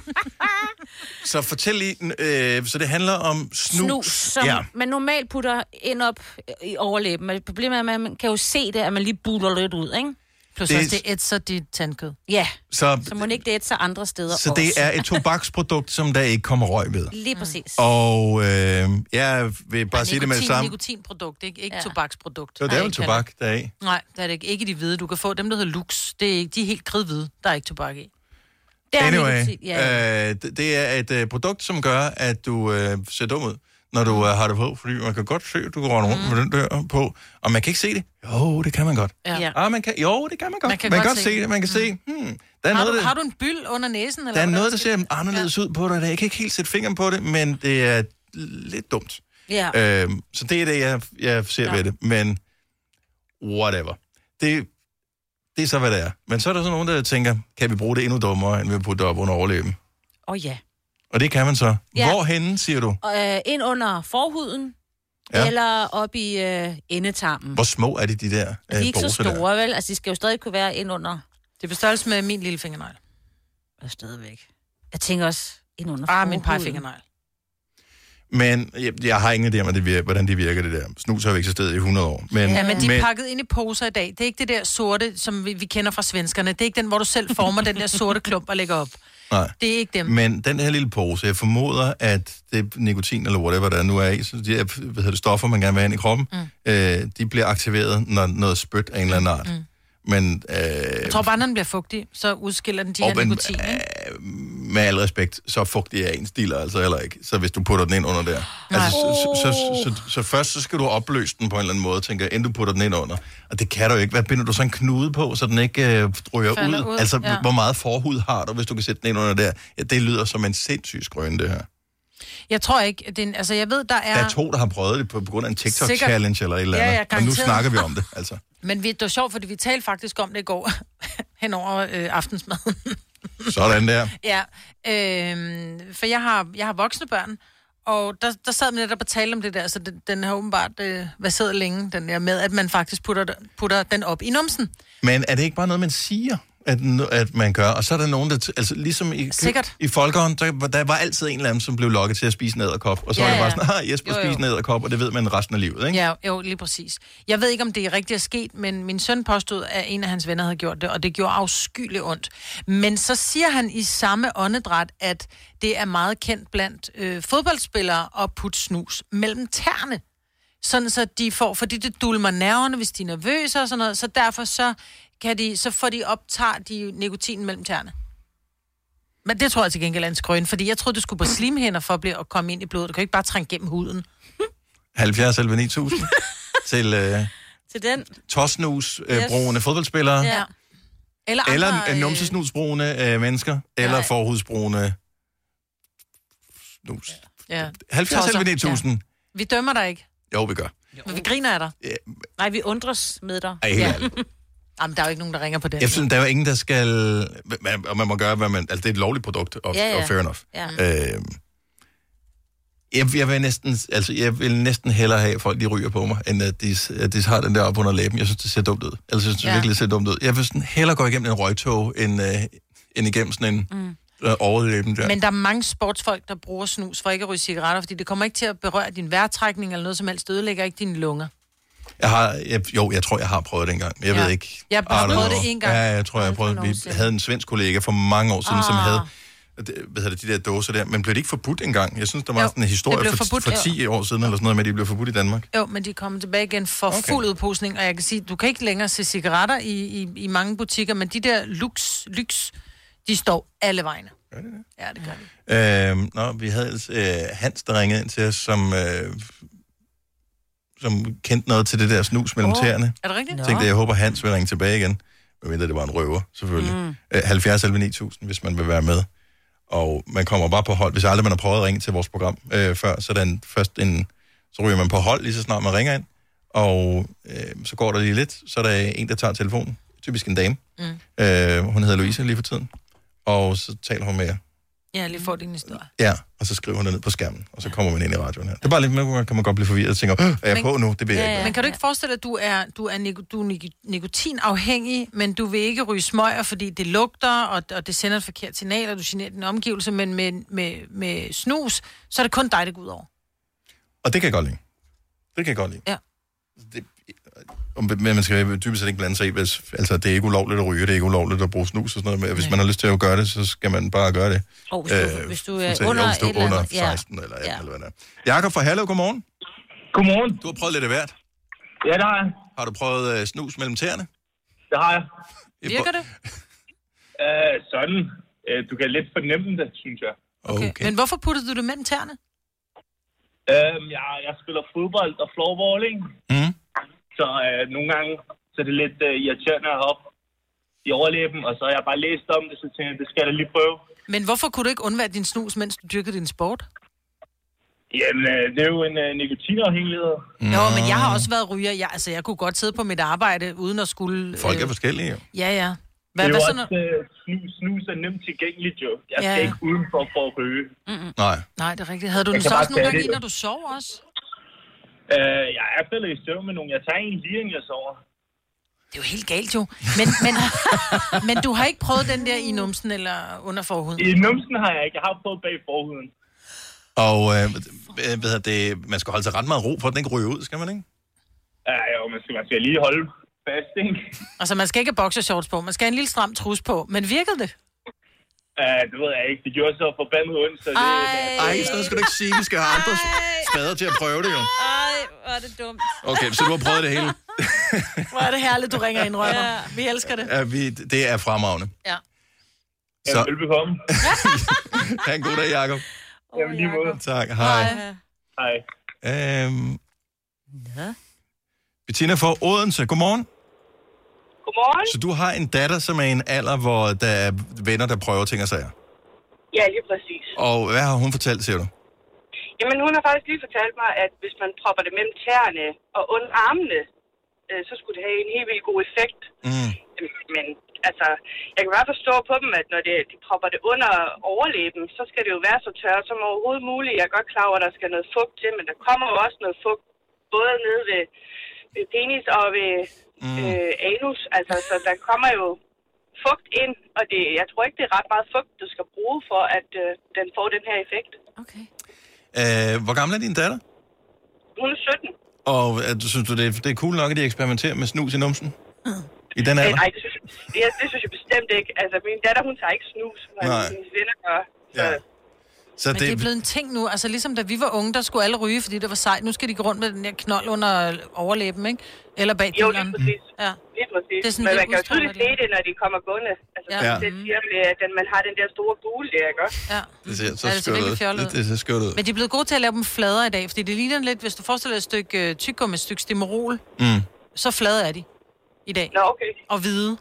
S2: Så fortæl lige, øh, så det handler om snus.
S4: Snus, som ja. man normalt putter ind op i overlæben. Men problemet er, at man kan jo se det, at man lige buler lidt ud, ikke?
S3: Plus det, også det ætser dit tandkød.
S4: Ja,
S2: så,
S4: så må ikke det ætser andre steder
S2: Så
S4: også.
S2: det er et tobaksprodukt, som der ikke kommer røg ved.
S4: Lige præcis.
S2: Og øh, jeg vil bare
S3: ja,
S2: sige det med det samme.
S3: Nikotinprodukt, ikke, ikke ja. tobaksprodukt.
S2: Så det er vel tobak, der er i?
S3: Nej, det er det ikke. Ikke de hvide. Du kan få dem, der hedder Lux. Det er ikke, de er helt kridhvide. Der er ikke tobak i.
S4: Det er
S2: anyway,
S4: nikotin, ja.
S2: øh, det, det er et øh, produkt, som gør, at du øh, ser dum ud, når du øh, har det på. Fordi man kan godt se, at du går rundt mm. med den der på. Og man kan ikke se det. Jo, det kan man godt.
S3: Ja.
S2: Ah, man kan, jo, det kan man godt. Man kan, man godt, godt se det. det. Man kan mm. se, hmm, der er
S3: har,
S2: noget,
S3: du,
S2: der,
S3: har du en byld under næsen? Eller
S2: der er noget, der ser anderledes ja. ud på dig. Jeg kan ikke helt sætte fingeren på det, men det er lidt dumt.
S4: Ja.
S2: Øhm, så det er det, jeg, jeg ser ja. ved det. Men whatever. Det, det er så, hvad det er. Men så er der så nogen, der tænker, kan vi bruge det endnu dummere, end vi putter op under overlæben?
S4: Åh oh, ja.
S2: Og det kan man så.
S4: Ja.
S2: Hvorhenne, siger du?
S4: Øh, ind under forhuden, ja. eller op i øh, endetarmen.
S2: Hvor små er de, de der
S4: De er ikke så store,
S2: der?
S4: vel? Altså, de skal jo stadig kunne være ind under...
S3: Det er bestørrelse med min lille fingernegl.
S4: Og stadigvæk. Jeg tænker også ind under
S3: ah, min pegefingernegl.
S2: Men jeg, jeg har ingen idé om, at det virker, hvordan det virker, det der. Snus har jo eksisteret i hundrede år. Men,
S3: ja, men de er men... pakket ind i poser i dag. Det er ikke det der sorte, som vi, vi kender fra svenskerne. Det er ikke den, hvor du selv former den der sorte klump og lægger op.
S2: Nej.
S3: Det er ikke dem.
S2: Men den her lille pose, jeg formoder, at det nikotin eller whatever, der nu er i, så de her, hvad hedder det, stoffer, man gerne vil have ind i kroppen, mm. øh, de bliver aktiveret, når noget spyt af en eller anden art. Mm. Men, øh,
S3: jeg tror bare, når den bliver fugtig, så udskiller den de her
S2: men,
S3: nikotin.
S2: Øh, med al respekt, så fugtig er en stil altså heller ikke. Så hvis du putter den ind under der. Altså, så, så, så, så, så først så skal du opløse den på en eller anden måde, tænker jeg, inden du putter den ind under. Og det kan du ikke. Hvad binder du så en knude på, så den ikke øh, ryger ud? ud? Altså, ja. Hvor meget forhud har du, hvis du kan sætte den ind under der? Ja, det lyder som en sindssyg skrøne, det her.
S3: Jeg tror ikke, det er en, altså jeg ved, der er...
S2: Der er to, der har prøvet det på, på grund af en TikTok-challenge eller et eller andet.
S3: Ja, ja,
S2: og nu snakker vi om det, altså.
S3: Men vi, det var sjovt, fordi vi talte faktisk om det i går, hen over øh, aftensmaden.
S2: Sådan der.
S3: Ja, øh, for jeg har, jeg har voksne børn, og der, der sad man netop og talte om det der, så den, den har åbenbart øh, været længe, den der med, at man faktisk putter, putter den op i numsen.
S2: Men er det ikke bare noget, man siger, at, at man gør? Og så er der nogen, der... Altså ligesom i, i folkehånd, der, der var altid en eller anden, som blev lokket til at spise en edderkop. Og så ja, var det bare sådan, ah, Jesper spiser en edderkop, og det ved man resten af livet, ikke?
S3: Ja, jo, lige præcis. Jeg ved ikke, om det er rigtigt er sket, men min søn påstod, at en af hans venner havde gjort det, og det gjorde afskyeligt ondt. Men så siger han i samme åndedræt, at det er meget kendt blandt øh, fodboldspillere at putte snus mellem tæerne. Sådan så de får, fordi det dulmer nerverne, hvis de er nervøse og sådan noget, så derfor så kan de, så får de optager de nikotinen mellem tæerne. Men det tror jeg til gengæld er en skrøn, fordi jeg troede, du skulle på slimhænder for at, blive, at komme ind i blodet. Du kan ikke bare trænge gennem huden.
S2: halvfjerds elleve ni tusind til, øh,
S4: til den
S2: tosnus-brugende yes. fodboldspillere.
S3: Ja. Eller, andre,
S2: eller numsesnusbrugende øh, mennesker. Ja. Eller forhudsbrugende snus.
S3: Ja.
S2: halvfjerds elleve ni tusind. Ja.
S3: Vi dømmer dig ikke.
S2: Jo, vi gør.
S3: Men vi griner af dig.
S2: Ja.
S4: Nej, vi undres med dig.
S2: Ej, helt ærligt.
S3: Jamen, der er jo ikke nogen, der ringer på den.
S2: Jeg synes, der er jo ingen, der skal... Man, og man må gøre, hvad man... Altså, det er et lovligt produkt, og,
S4: Ja, ja.
S2: og fair enough.
S4: Ja.
S2: Øh, jeg, jeg, vil næsten, altså, jeg vil næsten hellere have, at folk de ryger på mig, end at de, at de har den der op under læben. Jeg synes, det ser dumt ud. Ellers synes jeg
S3: Ja.
S2: virkelig, det ser dumt ud. Jeg vil sådan hellere gå igennem en røgtog, end, øh, end igennem sådan en mm. øh, overlæben der.
S3: Men der er mange sportsfolk, der bruger snus for ikke at ryge cigaretter, fordi det kommer ikke til at berøre din vejrtrækning eller noget som helst. Det ødelægger ikke dine lunger.
S2: Jeg har, jeg, jo, jeg tror, jeg har prøvet det engang. Jeg
S3: Ja.
S2: ved ikke.
S3: Jeg har
S2: I don't
S3: prøvet
S2: know.
S3: det en gang.
S2: Ja, jeg tror, jeg har prøvet. Vi
S4: nogensinde.
S2: havde en svensk kollega for mange år siden,
S3: Ah.
S2: som havde det- hvad hedder det, de der dåser der. Men blev det ikke forbudt engang? Jeg synes, der var
S3: Jo,
S2: sådan en historie
S3: det blev
S2: for,
S3: forbudt,
S2: for
S3: ja.
S2: ti år siden, eller sådan noget med, at de blev forbudt i Danmark.
S3: Jo, men de kommer tilbage igen for okay. fuld udposning, og jeg kan sige, du kan ikke længere se cigaretter i, i, i mange butikker, men de der lux, lux, de står alle vegne.
S2: Gør det det?
S3: Ja, det gør de.
S2: Øhm, nå, vi havde øh, Hans, der ringede ind til os, som, øh, som kendte noget til det der snus mellem
S3: Åh,
S2: tæerne.
S3: Er det rigtigt?
S2: Jeg tænkte, jeg håber, Hans vil ringe tilbage igen. Medmindre det var en røver, selvfølgelig. Mm. Øh, halvfjerds elleve ni tusind, hvis man vil være med. Og man kommer bare på hold. Hvis aldrig man har prøvet at ringe til vores program øh, før, så, er en, først en, så ryger man på hold, lige så snart man ringer ind. Og øh, så går der lige lidt, så er der en, der tager telefonen. Typisk en dame. Mm. Øh, hun hedder Louise lige for tiden. Og så taler hun med jer.
S3: Ja, lige får din historie.
S2: Ja, og så skriver hun det ned på skærmen, og så kommer man ind i radioen her. Det er bare lidt med, kan man godt blive forvirret og tænker, er jeg
S3: Men-
S2: på nu? Det vil jeg
S4: Ja,
S2: ikke.
S4: ja.
S3: Men kan du ikke forestille dig, at du er, du er, nik- du er nik- nikotinafhængig, men du vil ikke ryge smøger, fordi det lugter, og, og det sender et forkert signal, og du generer din omgivelse, men med, med, med snus, så er det kun dig, det går ud over.
S2: Og det kan jeg godt lide. Det kan jeg godt lide.
S3: Ja.
S2: Det, og- men man skal dybest set ikke blande sig i, hvis, altså det er ikke ulovligt at ryge, det er ikke ulovligt at bruge snus og sådan noget, men hvis man har lyst til at gøre det, så skal man bare gøre det.
S4: Og hvis du,
S2: Øh,
S4: hvis du er
S2: så-
S4: under
S2: jo, hvis du
S4: et
S2: er
S4: eller
S2: under
S4: andet... Ja.
S2: seksten eller atten,
S4: Ja.
S2: eller hvad det er. Jakob fra Herlev, godmorgen.
S6: Godmorgen.
S2: Du har prøvet lidt af hvert.
S6: Ja, det har jeg.
S2: Har du prøvet uh, snus mellem tæerne?
S6: Det har jeg.
S3: Virker det?
S6: Uh, sådan. Uh, du kan lidt fornemme det, synes jeg.
S2: Okay.
S3: Okay. Men hvorfor puttede du det mellem tæerne?
S6: Uh, jeg, jeg spiller fodbold og floorball, ikke?
S2: Mm.
S6: Så uh, nogle gange så er det lidt uh, irriterende at hoppe i overlæben, og så har jeg bare læst om det, så tænkte jeg, det skal jeg da lige prøve.
S3: Men hvorfor kunne du ikke undvære din snus, mens du dyrkede din sport?
S6: Jamen, uh, det er jo en uh, nikotinafhængighed.
S2: Mm.
S3: Jo, men jeg har også været ryger. Jeg, altså, jeg kunne godt sidde på mit arbejde, uden at skulle...
S2: Folk er forskellige, jo.
S3: Ja, ja. Hvad,
S6: Det er
S3: hvad
S6: jo
S3: så, når...
S6: også, uh, snus, snus er nemt tilgængeligt, jo. Jeg skal
S3: Ja.
S6: ikke udenfor for at ryge.
S2: Nej.
S3: Nej, det er rigtigt. Havde du
S6: Jeg
S3: den
S6: kan
S3: så
S6: bare
S3: også nogle
S6: tage
S3: gange i,
S6: det.
S3: når du sov også?
S6: Uh, jeg er faldet i søvn med nogen. Jeg tager en lige, inden jeg sover.
S3: Det er jo helt galt, jo. Men, men, men du har ikke prøvet den der i numsen eller under forhuden?
S6: I numsen har jeg ikke. Jeg har prøvet bag forhuden.
S2: Og øh, hvad hedder det, man skal holde sig ret meget ro, for at den ikke ryger ud, skal man ikke?
S6: Ja, jo, man skal, man skal lige holde fast, ikke?
S3: Altså, man skal ikke have boxershorts på. Man skal have en lille stram trus på. Men virkede det?
S6: Ja, det ved jeg ikke. Det gjorde så forbandet ondt, så det...
S3: Ej.
S2: Ej, sådan noget skal du ikke sige. Vi skal have andre spader til at prøve det, jo.
S4: Ej, hvor er det dumt.
S2: Okay, så du har prøvet det hele.
S3: Hvor er det herligt, du ringer ind, Rømmer. Ja. Vi elsker det.
S2: Ja, vi, det er fremragende.
S3: Ja.
S6: Ja,
S2: Så
S6: velbekomme.
S2: ha' en god dag, Jacob.
S6: Jamen, lige måde.
S2: Tak, hej.
S6: Hej.
S2: Øhm,
S4: Ja.
S2: Bettina fra Odense, godmorgen.
S7: Godmorgen.
S2: Så du har en datter, som er i en alder, hvor der er venner, der prøver ting og sager.
S7: Ja, lige præcis.
S2: Og hvad har hun fortalt, siger du?
S7: Jamen, hun har faktisk lige fortalt mig, at hvis man propper det mellem tæerne og under armene, øh, så skulle det have en helt vildt god effekt.
S2: Mm.
S7: Men altså, jeg kan bare forstå på dem, at når det, de propper det under overlæben, så skal det jo være så tørt som overhovedet muligt. Jeg er godt klar over, at der skal noget fugt til, men der kommer jo også noget fugt, både nede ved, ved penis og ved mm. øh, anus. Altså, så der kommer jo fugt ind, og det, jeg tror ikke, det er ret meget fugt, du skal bruge for, at øh, den får den her effekt.
S4: Okay.
S2: Øh, hvor gammel er din datter?
S7: Hun er sytten.
S2: Og øh, synes du, det er, det er cool nok, at de eksperimenterer med snus i numsen? I den
S7: Øh,
S2: alder?
S7: nej, det synes, det, det synes jeg bestemt ikke. Altså, min datter, hun tager ikke snus, men
S2: Nej.
S7: hendes venner gør. Så,
S2: Ja. Så
S3: Men det... det er blevet en ting nu. Altså ligesom da vi var unge, der skulle alle ryge, fordi det var sejt. Nu skal de gå rundt med den der knold under overlæben, ikke? Eller bag
S7: jo,
S3: dilleren.
S7: lige præcis.
S3: Ja.
S7: Lige præcis.
S3: Det er sådan
S7: Men
S3: lidt
S7: man kan jo
S3: udstråler
S7: tydeligt se det, når de kommer gående. Altså,
S3: Ja.
S7: ja. det siger med, at den, man har den der store bule der, ikke også?
S3: Ja.
S2: Det ser så
S3: Ja, det ser
S2: skørt
S3: virkelig
S2: ud.
S3: fjollet
S2: Det, det ser skørt ud.
S3: Men de er blevet gode til at lave dem fladere i dag, fordi det ligner lidt, hvis du forestiller dig et stykke øh, tyggegummi, et stykke Stimorol,
S2: Mm.
S3: så flade er de i dag.
S7: Nå, okay.
S3: Og hvide.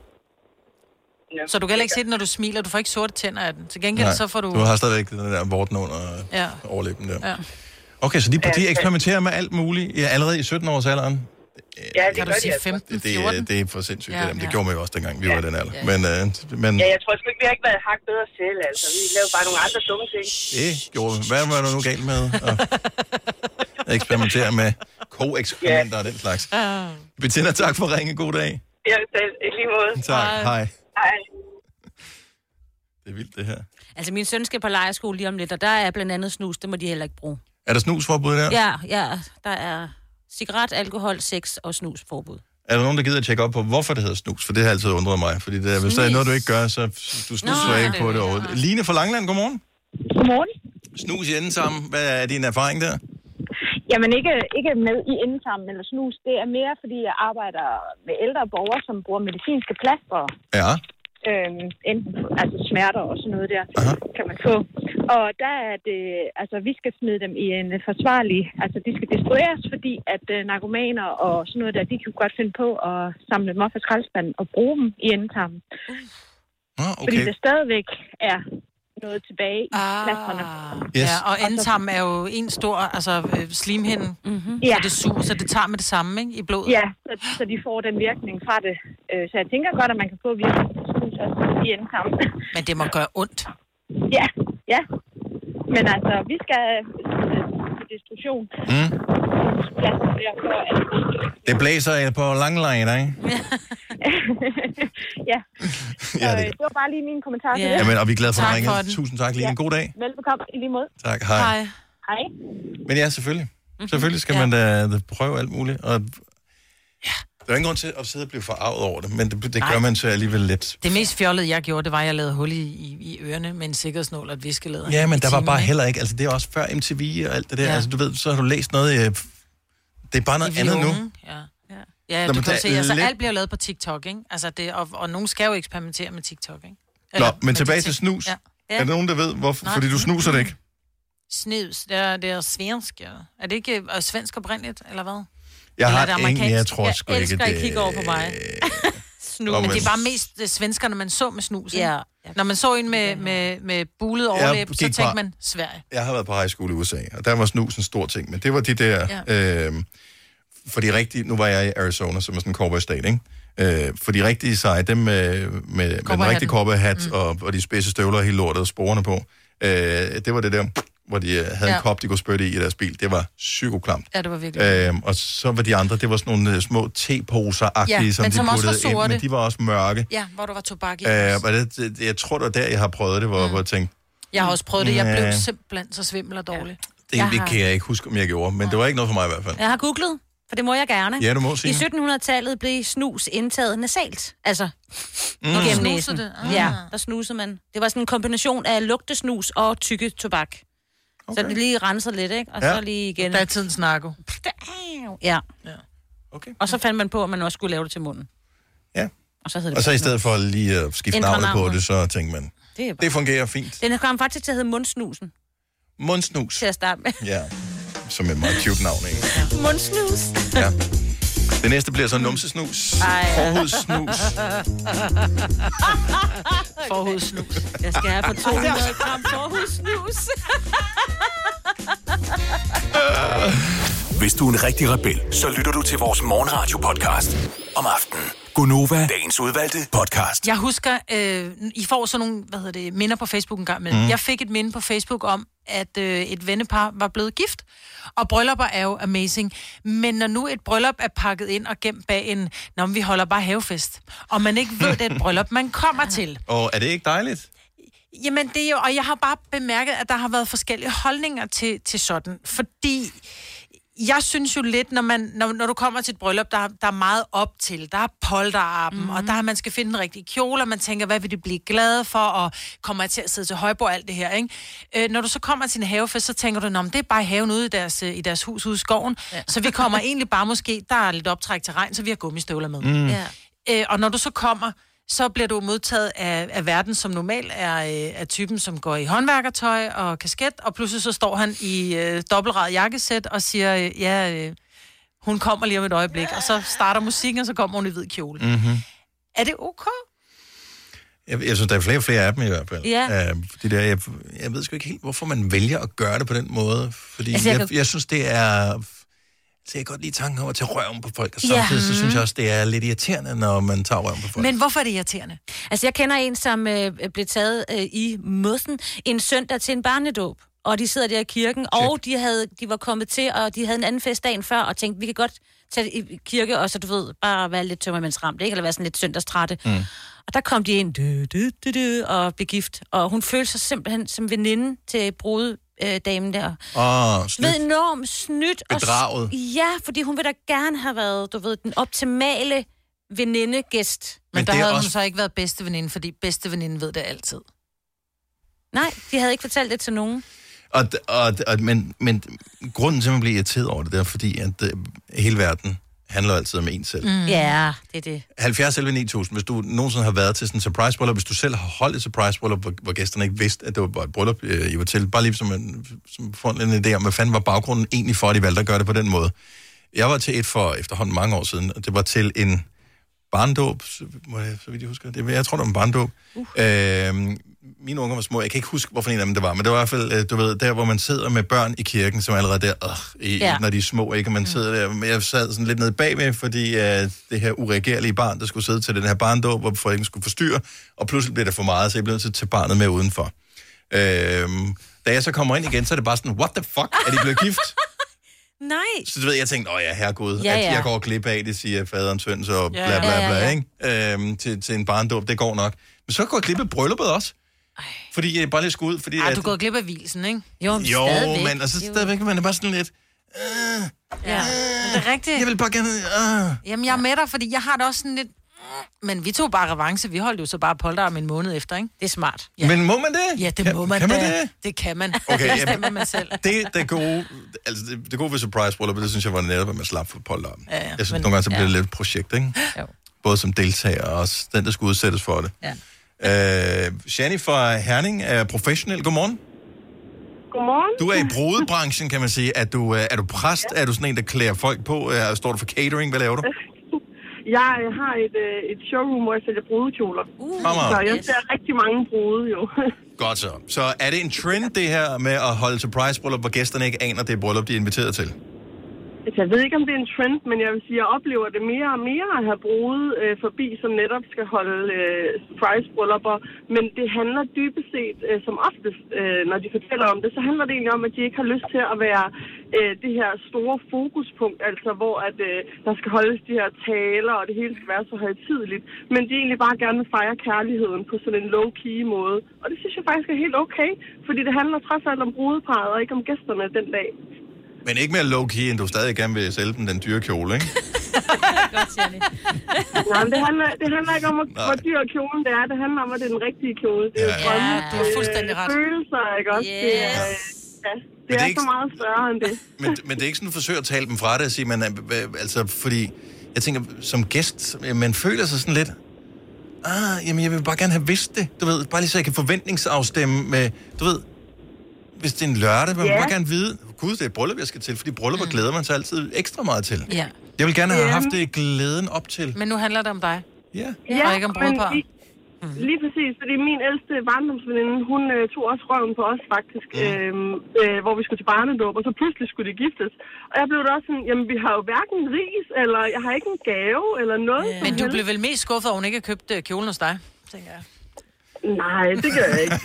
S7: Ja.
S3: Så du kan heller ikke se det, når du smiler. Du får ikke sorte tænder af den. Til gengæld
S2: Nej,
S3: så får du...
S2: du har stadigvæk den der vorten under
S3: Ja.
S2: overlæben der.
S3: Ja.
S2: Okay, så de, de
S7: Ja.
S2: eksperimenterer med alt muligt ja, allerede i sytten-års alderen.
S7: Ja, det
S3: Kan du
S7: gør
S3: sige
S7: de altså.
S3: femten,
S2: Det,
S3: fjorten?
S2: det, det er for sindssygt.
S3: Ja,
S2: Ja, det
S3: ja.
S2: gjorde man jo også, dengang vi
S7: Ja.
S2: var i den alder.
S3: Ja.
S2: Men, øh, men
S7: Ja, jeg tror sgu ikke, vi har ikke været hak bedre selv, altså. Vi lavede bare nogle andre dumme ting.
S2: det gjorde vi. Hvad var der nu galt med at eksperimentere med ko-eksperimenter og den slags? Bettina, tak for at ringe. God dag.
S7: Ja, selv. I lige måde.
S2: Tak. Hej.
S7: Hej.
S2: Det er vildt, det her.
S4: Altså, min søn skal på lejerskole lige om lidt, og der er blandt andet snus. Det må de heller ikke bruge.
S2: Er der snusforbud der?
S4: Ja, ja. Der er cigaret, alkohol, sex og snusforbud.
S2: Er der nogen, der gider at tjekke op på, hvorfor det hedder snus? For det har altid undret mig. Fordi det er, hvis der er noget, du ikke gør, så du snuser
S4: Nå,
S2: ikke
S4: det
S2: på
S4: er
S2: det
S4: det,
S2: overhovedet. Line fra Langeland, godmorgen.
S7: Godmorgen.
S2: Snus i enden sammen. Hvad er din erfaring der?
S7: Jamen ikke, ikke med i endetarmen eller snus. Det er mere, fordi jeg arbejder med ældre borgere, som bruger medicinske plaster.
S2: Ja.
S7: Øhm, enten altså smerter og sådan noget der,
S2: Aha.
S7: kan man få. Og der er det, altså vi skal smide dem i en forsvarlig, altså de skal destrueres, fordi at uh, narkomaner og sådan noget der, de kan godt finde på at samle dem op fra skraldespanden og bruge dem i endetarmen.
S2: Ah,
S7: Fordi
S2: okay.
S7: der stadigvæk er noget tilbage i plasterne.
S2: Yes.
S3: Ja, og endetarmen er jo en stor, altså øh, slimhinde, mm-hmm.
S7: Ja.
S3: så det suger, så det tager med det samme, ikke, i blodet.
S7: Ja, så, så de får den virkning fra det. Øh, Så jeg tænker godt, at man kan få virkning i endetarmen.
S3: Men det må gøre ondt.
S7: Ja, ja. Men altså, vi skal til destruktion.
S2: Mm.
S7: Plads derfor, at...
S2: Det blæser på Langeland, ikke?
S7: ja.
S2: Ja,
S7: Så,
S2: det-
S7: øh, det var bare lige mine kommentarer til
S3: Ja.
S7: det.
S2: Jamen, og vi er glade for, at
S3: Tak
S2: du ringede.
S3: for den.
S2: Tusind tak, Line.
S7: Ja.
S2: God dag.
S7: Velbekomme i lige måde.
S2: Tak, hej.
S3: Hej.
S7: Hej.
S2: Men ja, selvfølgelig. Selvfølgelig skal
S3: Ja.
S2: man da, da prøve alt muligt. Og der er ingen grund til at sidde og blive forarvet over det, men det, det gør man så alligevel lidt.
S3: Det mest fjollede, jeg gjorde, det var, at jeg lavede hul i, i, i ørerne med en sikkerhedsnål og et viskelæder.
S2: Ja, men
S3: i
S2: der var
S3: timen,
S2: bare
S3: ikke?
S2: heller ikke, altså det er også før M T V og alt det der,
S3: Ja.
S2: altså du ved, så har du læst noget, øh, det er bare noget
S3: I
S2: andet nu.
S3: unge, Ja, ja. ja
S2: Nå,
S3: du
S2: men
S3: kan
S2: der
S3: se,
S2: er
S3: altså
S2: lidt-
S3: alt bliver lavet på TikTok, ikke? Altså det, og, og nogen skal jo eksperimentere med TikTok, ikke?
S2: Nå,
S3: med
S2: men
S3: de
S2: tilbage
S3: ting.
S2: til snus.
S3: Ja.
S2: Er der nogen, der ved, hvorfor?
S3: Nej.
S2: Fordi du snuser det ikke.
S3: Snus, det er, det er svensk, ja. Er det ikke øh, svensk oprindeligt, eller hvad?
S2: Jeg
S3: Eller er
S2: har
S3: det
S2: ingen,
S3: amerikansk?
S2: jeg tror sgu
S4: Jeg
S2: ikke,
S4: elsker
S2: det...
S4: at kigge over på mig. Snus.
S2: Nå,
S3: Men
S2: men-
S3: det er bare mest øh, svenskerne, man så med snus, ikke?
S4: Ja.
S3: Når man så en med, med, med bulet overlæb, så
S2: gik
S3: tænkte
S2: bare-
S3: man, Sverige.
S2: Jeg har været på high school i U S A, og der var snus en stor ting, men det var de der... Ja. Øh, for de rigtige... Nu var jeg i Arizona, som er sådan en cowboy state, ikke? Øh, for de rigtige seje, dem med, med, med den
S3: Cowboyhatten.
S2: rigtige cowboyhat mm. og, og de spidse støvler og hele lortet og sporene på, øh, det var det der, hvor de øh, havde ja.
S3: Ja.
S2: en kop, de kunne spytte i i deres bil. Det var psykoklamt.
S3: Ja, det var virkelig.
S2: Øh, og så var de andre, det var sådan nogle øh, små teposer-agtige,
S3: Ja,
S2: som
S3: men
S2: de
S3: som også var
S2: puttede ind,
S3: sorte.
S2: men de var også mørke.
S3: Ja, hvor der var tobak i.
S2: Øh, og det, det, jeg tror, det var der, jeg har prøvet det, hvor, mm. hvor jeg tænkte,
S3: Jeg har også prøvet det. Jeg blev
S2: Ja.
S3: simpelthen så svimmel og dårlig.
S2: det,
S4: Jeg
S2: det
S4: har-
S2: kan jeg ikke huske, om jeg gjorde, men det var ikke noget for mig i hvert fald.
S4: Jeg har googlet, for det må jeg gerne.
S2: Ja, du må
S4: I
S2: sige.
S4: sytten hundrede-tallet blev snus indtaget nasalt. Altså, mm. gennem
S3: Snusede
S4: næsen.
S3: det? Ah.
S4: Ja, der snusede man. Det var sådan en kombination af lugtesnus og tykke tobak. Okay. Så det lige renser lidt, ikke? Og
S2: Ja.
S4: så lige igen.
S3: Der er tidens narko.
S4: Ja.
S2: Okay.
S4: Og så fandt man på, at man også skulle lave det til munden.
S2: Ja.
S4: Og så hed det
S2: Og så
S4: bare
S2: i stedet for lige at skifte
S4: Ændre
S2: navnet på
S4: navnet.
S2: det, så tænkte man,
S4: Det er bare...
S2: det fungerer fint.
S4: Den kom faktisk til at hedde mundsnusen,
S2: Mundsnus.
S4: til at starte med.
S2: Ja, som et meget cute navn, ikke?
S4: Mundsnus.
S2: Ja. Det næste bliver så numsesnus.
S4: Ej.
S2: Forhudssnus.
S3: Forhudssnus.
S4: Jeg skal have på to hundrede gram forhudssnus.
S8: Hvis du er en rigtig rebel, så lytter du til vores morgenradio-podcast om aftenen. Gunova, dagens udvalgte podcast.
S3: Jeg husker, øh, I får sådan nogle, hvad hedder det, minder på Facebook en gang med. Mm. Jeg fik et minde på Facebook om, at øh, et vennepar var blevet gift. Og bryllupper er jo amazing. Men når nu et bryllup er pakket ind og gemt bag en, når vi holder bare havefest, og man ikke ved, det er et bryllup, man kommer til.
S2: Og er det ikke dejligt?
S3: Jamen, det er jo, og jeg har bare bemærket, at der har været forskellige holdninger til, til sådan. Fordi jeg synes jo lidt, når, man, når, når du kommer til et bryllup, der, der er meget op til. Der er polterappen, mm-hmm. og der er, man skal finde den rigtige kjole, og man tænker, hvad vil de blive glade for, og kommer jeg til at sidde til højbord og alt det her, ikke? Øh, når du så kommer til en havefest, så tænker du, nå, men det er bare haven ude i deres, i deres hus ude i skoven. Ja. Så vi kommer egentlig bare måske, der er lidt optræk til regn, så vi har gummistøvler med. Mm.
S4: Ja.
S3: Øh, og når du så kommer, så bliver du modtaget af, af verden, som normalt er, øh, er typen, som går i håndværkertøj og kasket, og pludselig så står han i øh, dobbeltræd jakkesæt og siger, øh, ja, øh, hun kommer lige om et øjeblik, og så starter musikken, og så kommer hun i hvid kjole.
S2: Mm-hmm.
S3: Er det ok?
S2: Jeg, jeg synes, der er flere og flere af dem i hvert fald.
S4: Ja.
S2: Uh, de der, jeg, jeg ved sgu ikke helt, hvorfor man vælger at gøre det på den måde. Fordi
S4: Altså, jeg
S2: jeg,
S4: kan-
S2: jeg synes, det er... Så jeg kan godt lide tanken om at tage røven på folk, og samtidig så synes jeg også, det er lidt irriterende, når man tager røven på folk.
S3: Men hvorfor er det irriterende?
S4: Altså, jeg kender en, som øh, blev taget øh, i mossen en søndag til en barnedåb, og de sidder der i kirken, Check. og de, havde, de var kommet til, og de havde en anden fest dagen før, og tænkte, vi kan godt tage i kirke, og så du ved, bare være lidt tømmermændsramt, ikke? Eller være sådan lidt søndagstrætte. Mm. Og der kom de ind, dø, dø, dø, dø, og blev gift, og hun følte sig simpelthen som veninde til brude. Øh, damen der.
S2: Åh, oh, snydt.
S4: Ved enormt snydt.
S2: Bedraget.
S4: Og, ja, fordi hun vil da gerne have været, du ved, den optimale venindegæst.
S3: Men, Men der
S2: det
S3: havde
S2: også...
S3: hun så ikke været bedste veninde, fordi bedste veninde ved det altid.
S4: Nej, de havde ikke fortalt det til nogen.
S2: Og, og, og, men, men grunden til, at man bliver irriteret over det, det er fordi, at uh, hele verden handler altid om en selv.
S4: Mm. Ja, det er det.
S2: halvfjerds elleve ni tusind, hvis du nogensinde har været til sådan en surprise-bryllup, hvis du selv har holdt et surprise-bryllup, hvor, hvor gæsterne ikke vidste, at det var et bryllup, I var til, bare lige som en, som får en idé om, hvad fanden var baggrunden egentlig for, at de valgte at gøre det på den måde. Jeg var til et for efterhånden mange år siden, og det var til en barndåb, så, så vidt jeg husker. Det, jeg tror, det var en barndåb. Uh. Øh, mine unger var små. Jeg kan ikke huske, hvorfor en af dem det var, men det var i hvert fald, du ved, der, hvor man sidder med børn i kirken, som er allerede der, øh, i, ja. når de er små, ikke? Og man sidder der. Men jeg sad sådan lidt nede bagved, fordi uh, det her uregerlige barn, der skulle sidde til den her barndåb, hvor forældrene skulle forstyrre, og pludselig blev det for meget, så jeg blev nødt til at tage barnet med udenfor. Øh, da jeg så kommer ind igen, så er det bare sådan, what the fuck? Er de blevet gift?
S4: Nej.
S2: Så du ved, jeg tænkte, åh ja, herregud,
S4: ja, ja.
S2: at jeg går glip af, det siger faderen, søn, så bla bla bla, ja, ja, ja. ikke? Øhm, til, til en barndåb, det går nok. Men så går jeg glip af brylluppet også. Ej. Fordi jeg bare lige skulle ud, fordi...
S3: Ej,
S2: at...
S3: du går glip af hvilsen, ikke?
S4: Jo, men
S2: jo
S4: stadigvæk.
S2: men altså, stadigvæk, man er bare sådan lidt... Øh,
S3: ja, øh, det er rigtigt.
S2: Jeg vil bare gerne... Øh.
S3: Jamen, jeg er med dig, fordi jeg har det også sådan lidt... Men vi tog bare revanche. Vi holdt jo så bare polterarm en måned efter, ikke? Det er smart.
S2: Ja. Men må man det?
S3: Ja, det
S2: kan,
S3: må man
S2: kan
S3: da.
S2: man det?
S3: Det kan man.
S2: Okay,
S3: det bestemmer man selv.
S2: Det, det gode, altså det, det gode ved surprise-bryllup, det synes jeg var netop, at man slap for polterarmen. Ja, ja. Jeg synes, men, nogle gange så bliver ja. det lidt et projekt, ikke? Jo. Både som deltager og også den, der skulle udsættes for det. Ja. Øh, Shani fra Herning er professionel. Godmorgen.
S9: Godmorgen.
S2: Du er i brudebranchen, kan man sige. Er du, er du præst? Ja. Er du sådan en, der klæder folk på? Står du for catering? Hvad laver du?
S9: Jeg har et, et showroom, hvor jeg sælger brudekjoler. Uh, så jeg ser yes. rigtig mange brude, jo.
S2: Godt så. Så er det en trend, det her med at holde surprise-bryllup, hvor gæsterne ikke aner, det er bryllup, de er inviteret til?
S9: Jeg ved ikke, om det er en trend, men jeg vil sige, at jeg oplever det mere og mere at have brude øh, forbi, som netop skal holde øh, surprise-bryllupper. Men det handler dybest set, øh, som oftest, øh, når de fortæller om det, så handler det egentlig om, at de ikke har lyst til at være øh, det her store fokuspunkt, altså hvor at, øh, der skal holdes de her taler, og det hele skal være så højtideligt. Men de egentlig bare gerne vil fejre kærligheden på sådan en low-key måde. Og det synes jeg faktisk er helt okay, fordi det handler trods alt om brudeparret, og ikke om gæsterne den dag.
S2: Men ikke mere low-key, end du stadig gerne vil sælge den, den dyre kjole, ikke?
S9: Godt, Nej, det handler, det handler ikke om, at, hvor dyr kjolen det er. Det handler om, at det er den rigtige kjole. Det er ja, drømme, ja, du har fuldstændig ret. Følelser, ikke også? Yes. Det er, ja, det, det er, er ikke... så meget større end det.
S2: Men, men det er ikke sådan, at du forsøger at tale dem fra det og sige, man, altså, fordi jeg tænker, som gæst, man føler sig sådan lidt, ah, jamen, jeg vil bare gerne have vidst det. Du ved, bare lige så jeg kan forventningsafstemme med, du ved, hvis det er en lørdag, vil man yeah. bare gerne vide, gud, det er et bryllup, jeg skal til, fordi bryllupper mm. glæder man sig altid ekstra meget til.
S3: Ja.
S2: Jeg vil gerne have
S9: yeah.
S2: haft det glæden op til.
S3: Men nu handler det om dig.
S2: Ja.
S9: Ja,
S3: og ikke om brudepar.
S9: Lige, mm. lige præcis, fordi min ældste barndomsveninde, hun øh, tog også røven på os faktisk, mm. øh, øh, hvor vi skulle til barnedåb, og så pludselig skulle de giftes. Og jeg blev da også sådan, jamen vi har jo hverken ris, eller jeg har ikke en gave, eller noget.
S3: Yeah. Men du blev vel mest skuffet, at hun ikke har købt øh, kjolen hos dig, tænker jeg.
S9: Nej, det gør jeg ikke.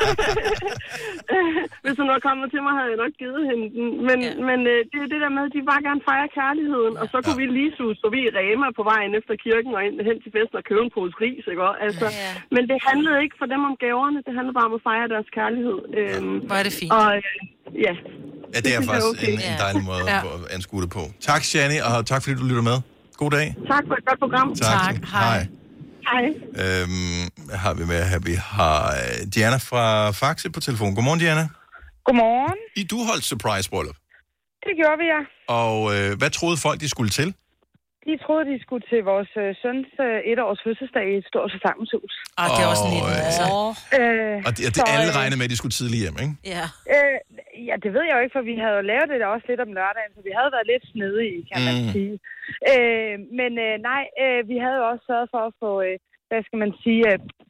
S9: Hvis hun var kommet til mig, havde jeg nok givet hende den. Men, ja. men øh, det er det der med, at de bare gerne fejrer kærligheden. Ja. Og så kunne ja. vi lige sus forbi Rema på vejen efter kirken og ind hen til festen og købe en pose ris, ikke? Altså, ja. Men det handlede ikke for dem om gaverne. Det handlede bare om at fejre deres kærlighed. Øhm,
S3: Hvor er det fint.
S9: Og, øh, ja.
S2: Ja, det er det faktisk okay. en, en dejlig måde ja. at anskue det på. Tak, Shani, og tak fordi du lytter med. God dag.
S9: Tak for et godt program.
S2: Tak.
S3: tak. Hej.
S9: Hej. Hej.
S2: Øhm, har vi med her, vi har Diana fra Faxe på telefon. Godmorgen, Diana.
S10: Godmorgen.
S2: I du holdt surprise-bryllup.
S10: Det gjorde vi, ja.
S2: Og øh, hvad troede folk, de skulle til?
S10: De troede, de skulle til vores øh, søns øh, etårs fødselsdag i et stort forsamlingshus.
S3: Ah, det er også lidt,
S2: øh,
S3: altså.
S10: Øh,
S2: og det, det
S10: så,
S2: alle regnede med, at de skulle tidligt hjem, ikke?
S3: Ja.
S10: Øh, ja, det ved jeg jo ikke, for vi havde jo lavet det der også lidt om lørdagen, så vi havde været lidt snedige, kan mm. man sige. Øh, men øh, nej, øh, vi havde jo også sørget for at få, øh, hvad skal man sige, øh,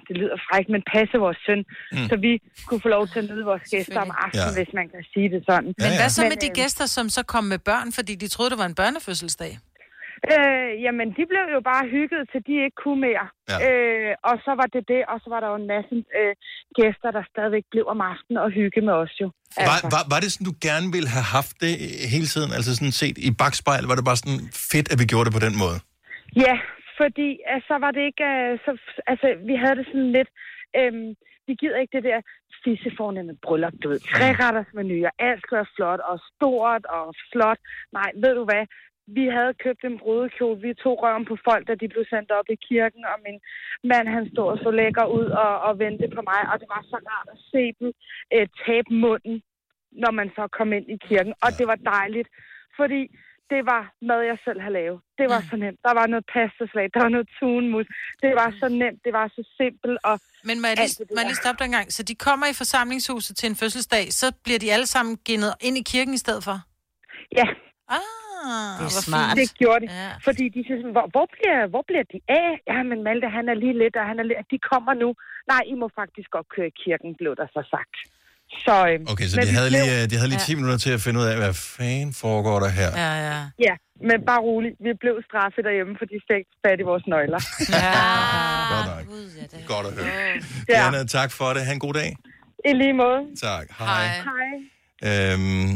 S10: det lyder frækt, men passe vores søn, mm. så vi kunne få lov til at nyde vores gæster om aftenen, ja. hvis man kan sige det sådan.
S3: Men hvad så
S10: men,
S3: med de gæster, som så kom med børn, fordi de troede, det var en børnefødselsdag?
S10: Øh, jamen, de blev jo bare hygget, til de ikke kunne mere. Ja. Øh, og så var det det, og så var der jo en masse øh, gæster, der stadigvæk blev om aftenen og hygge med os jo.
S2: Altså. Var, var, var det sådan, du gerne ville have haft det hele tiden? Altså sådan set i bagspejl, var det bare sådan fedt, at vi gjorde det på den måde?
S10: Ja, fordi altså, så var det ikke... Øh, så, altså, vi havde det sådan lidt... Øh, vi gider ikke det der fissefornemme bryllup, du ved. Tre retters menuer, alt skal være flot og stort og flot. Nej, ved du hvad? Vi havde købt en brudekjole. Vi tog røven på folk, da de blev sendt op i kirken, og min mand, han stod og så lækker ud og, og ventede på mig, og det var så rart at se dem øh, tabe munden, når man så kom ind i kirken. Og det var dejligt, fordi det var mad, jeg selv havde lavet. Det var så nemt. Der var noget pastaslag, der var noget tunmus. Det var så nemt, det var så simpelt. Og
S3: men må jeg lige, må jeg lige stoppe dig en gang? Så de kommer i forsamlingshuset til en fødselsdag, så bliver de alle sammen gennet ind i kirken i stedet for?
S10: Ja.
S3: Ah,
S10: det er smart. Det gjorde de. Ja. Fordi de siger sådan, hvor, hvor, bliver, hvor bliver de af? Ja, men Malte, han er lige lidt, og han er lidt, de kommer nu. Nej, I må faktisk godt køre i kirken, blev der så sagt. Så, øhm,
S2: okay, så de havde, blev... lige, de havde lige ti ja. minutter til at finde ud af, hvad fanden foregår der her?
S3: Ja, ja.
S10: Ja, men bare roligt. Vi blev straffet derhjemme, for de fik fat i vores nøgler.
S3: Ja.
S2: Godt nok. Godt at høre. Ja. Diana, tak for det. Ha' en god dag.
S10: I lige måde.
S2: Tak. Hej.
S10: Hej.
S2: Øhm,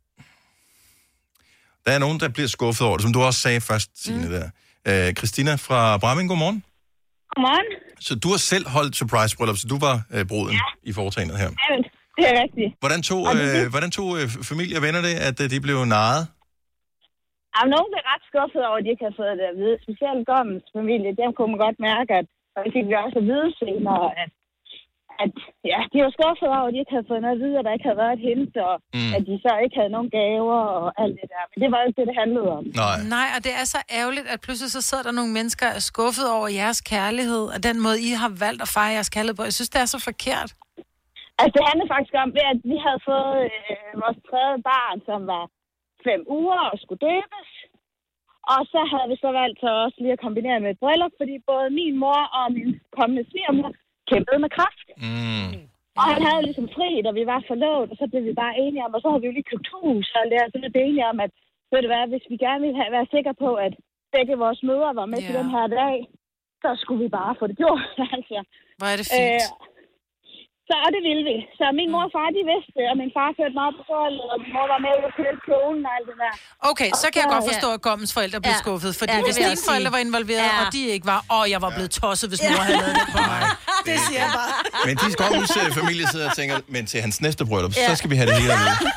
S2: der er nogen, der bliver skuffet over det, som du også sagde først, Signe, mm. der. Øh, Christina fra Bramming, godmorgen.
S11: Godmorgen.
S2: Så du har selv holdt surprise-bryllup, så du var øh, bruden ja. i foretagendet her.
S11: Ja, det er rigtigt.
S2: Hvordan tog, øh, hvordan tog øh, familie og venner det, at øh, de blev narret?
S11: Ja, nogen blev ret skuffet over, at de ikke havde fået det at vide. Specielt Gommens familie, dem kunne man godt mærke, at og fik vi også at vide senere, at, at ja, de var skuffet over, at de ikke havde fået noget at vide, at der ikke havde været et hint, og mm. at de så ikke havde nogen gaver og alt det der. Men det var jo ikke det, det handlede om.
S2: Nej.
S3: Nej, og det er så ærgerligt, at pludselig så sidder der nogle mennesker og er skuffet over jeres kærlighed, og den måde, I har valgt at fejre jeres kærlighed på. Jeg synes, det er så forkert.
S11: Altså, det handlede faktisk om, at vi havde fået øh, vores tredje barn, som var fem uger og skulle døbes. Og så havde vi så valgt så også lige at kombinere med et bryllup, fordi både min mor og min kommende svigermor kæmpede med kræft.
S2: Mm.
S11: Og han havde ligesom fri, da vi var forlovet, og så blev vi bare enige om, og så havde vi jo lige købt hus, og det, så blev vi enige om, at ved du hvad, hvis vi gerne ville have, være sikre på, at begge vores mødre var med yeah. til den her dag, så skulle vi bare få det gjort. altså.
S3: Hvor er det fint. Øh,
S11: Så og det ville vi. Så min mor og far, de vidste, og min far førte mig op på gulvet, og min mor var med ud og køle kjolen og alt det der.
S3: Okay, så kan jeg godt forstå, at Gommens forældre blev ja. skuffet, fordi ja, hvis dine forældre var involveret, ja. og de ikke var, åh, jeg var blevet tosset, hvis mor havde lavet det på mig. Det siger jeg bare.
S2: Men de Gommens familie sidder og tænker, men til hans næste bryllup, ja. så skal vi have det hele at vide.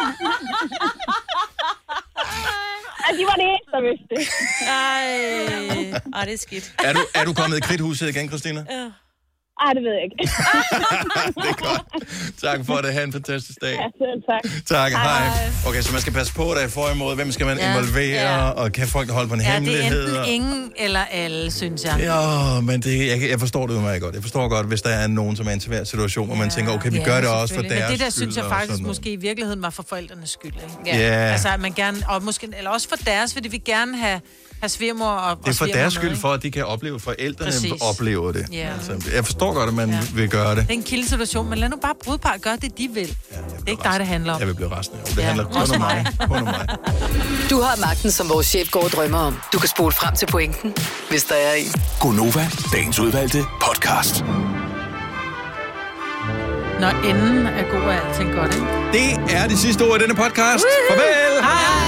S11: Ja, de var det eneste, der vidste det.
S4: Ej, Ej det er skidt.
S2: Er du, er du kommet i kridthuset igen, Christina?
S11: Ja. Ej, det ved jeg ikke.
S2: Det er godt. Tak for det. Ha' en fantastisk dag.
S11: Ja, selv tak.
S2: Tak, hej. hej. Okay, så man skal passe på, der er for imod. Hvem skal man ja, involvere? Ja. Og kan folk holde på en
S3: ja,
S2: hemmelighed?
S3: Ja, det er enten ingen eller alle, synes jeg.
S2: Ja, men det, jeg, jeg forstår det meget godt. Jeg forstår godt, hvis der er nogen, som er i en svær situation, hvor ja. man tænker, okay, vi ja, gør det også for deres skyld.
S3: Men det der, synes jeg faktisk måske i virkeligheden var for forældrenes skyld. Ikke?
S2: Ja. ja.
S3: Altså, at man gerne, og måske, eller også for deres, fordi vi gerne have have svigermor og
S2: det er for deres skyld, for at de kan opleve, forældrene Præcis. oplever det. Yeah. Altså, jeg forstår godt, at man yeah. vil gøre det.
S3: Det er en kildesituation, men lad nu bare brudepar gøre det, de vil. Ja, det er ikke dig, det handler om.
S2: Jeg vil blive resten af. Det ja. handler kun om mig. Kun om mig.
S5: Du har magten, som vores chef går og drømmer om. Du kan spole frem til pointen, hvis der er en.
S8: Gonova, dagens udvalgte podcast.
S3: Når enden er god, er alting godt, ikke?
S2: Det er de sidste ord i denne podcast. Woo! Farvel!
S3: Hej!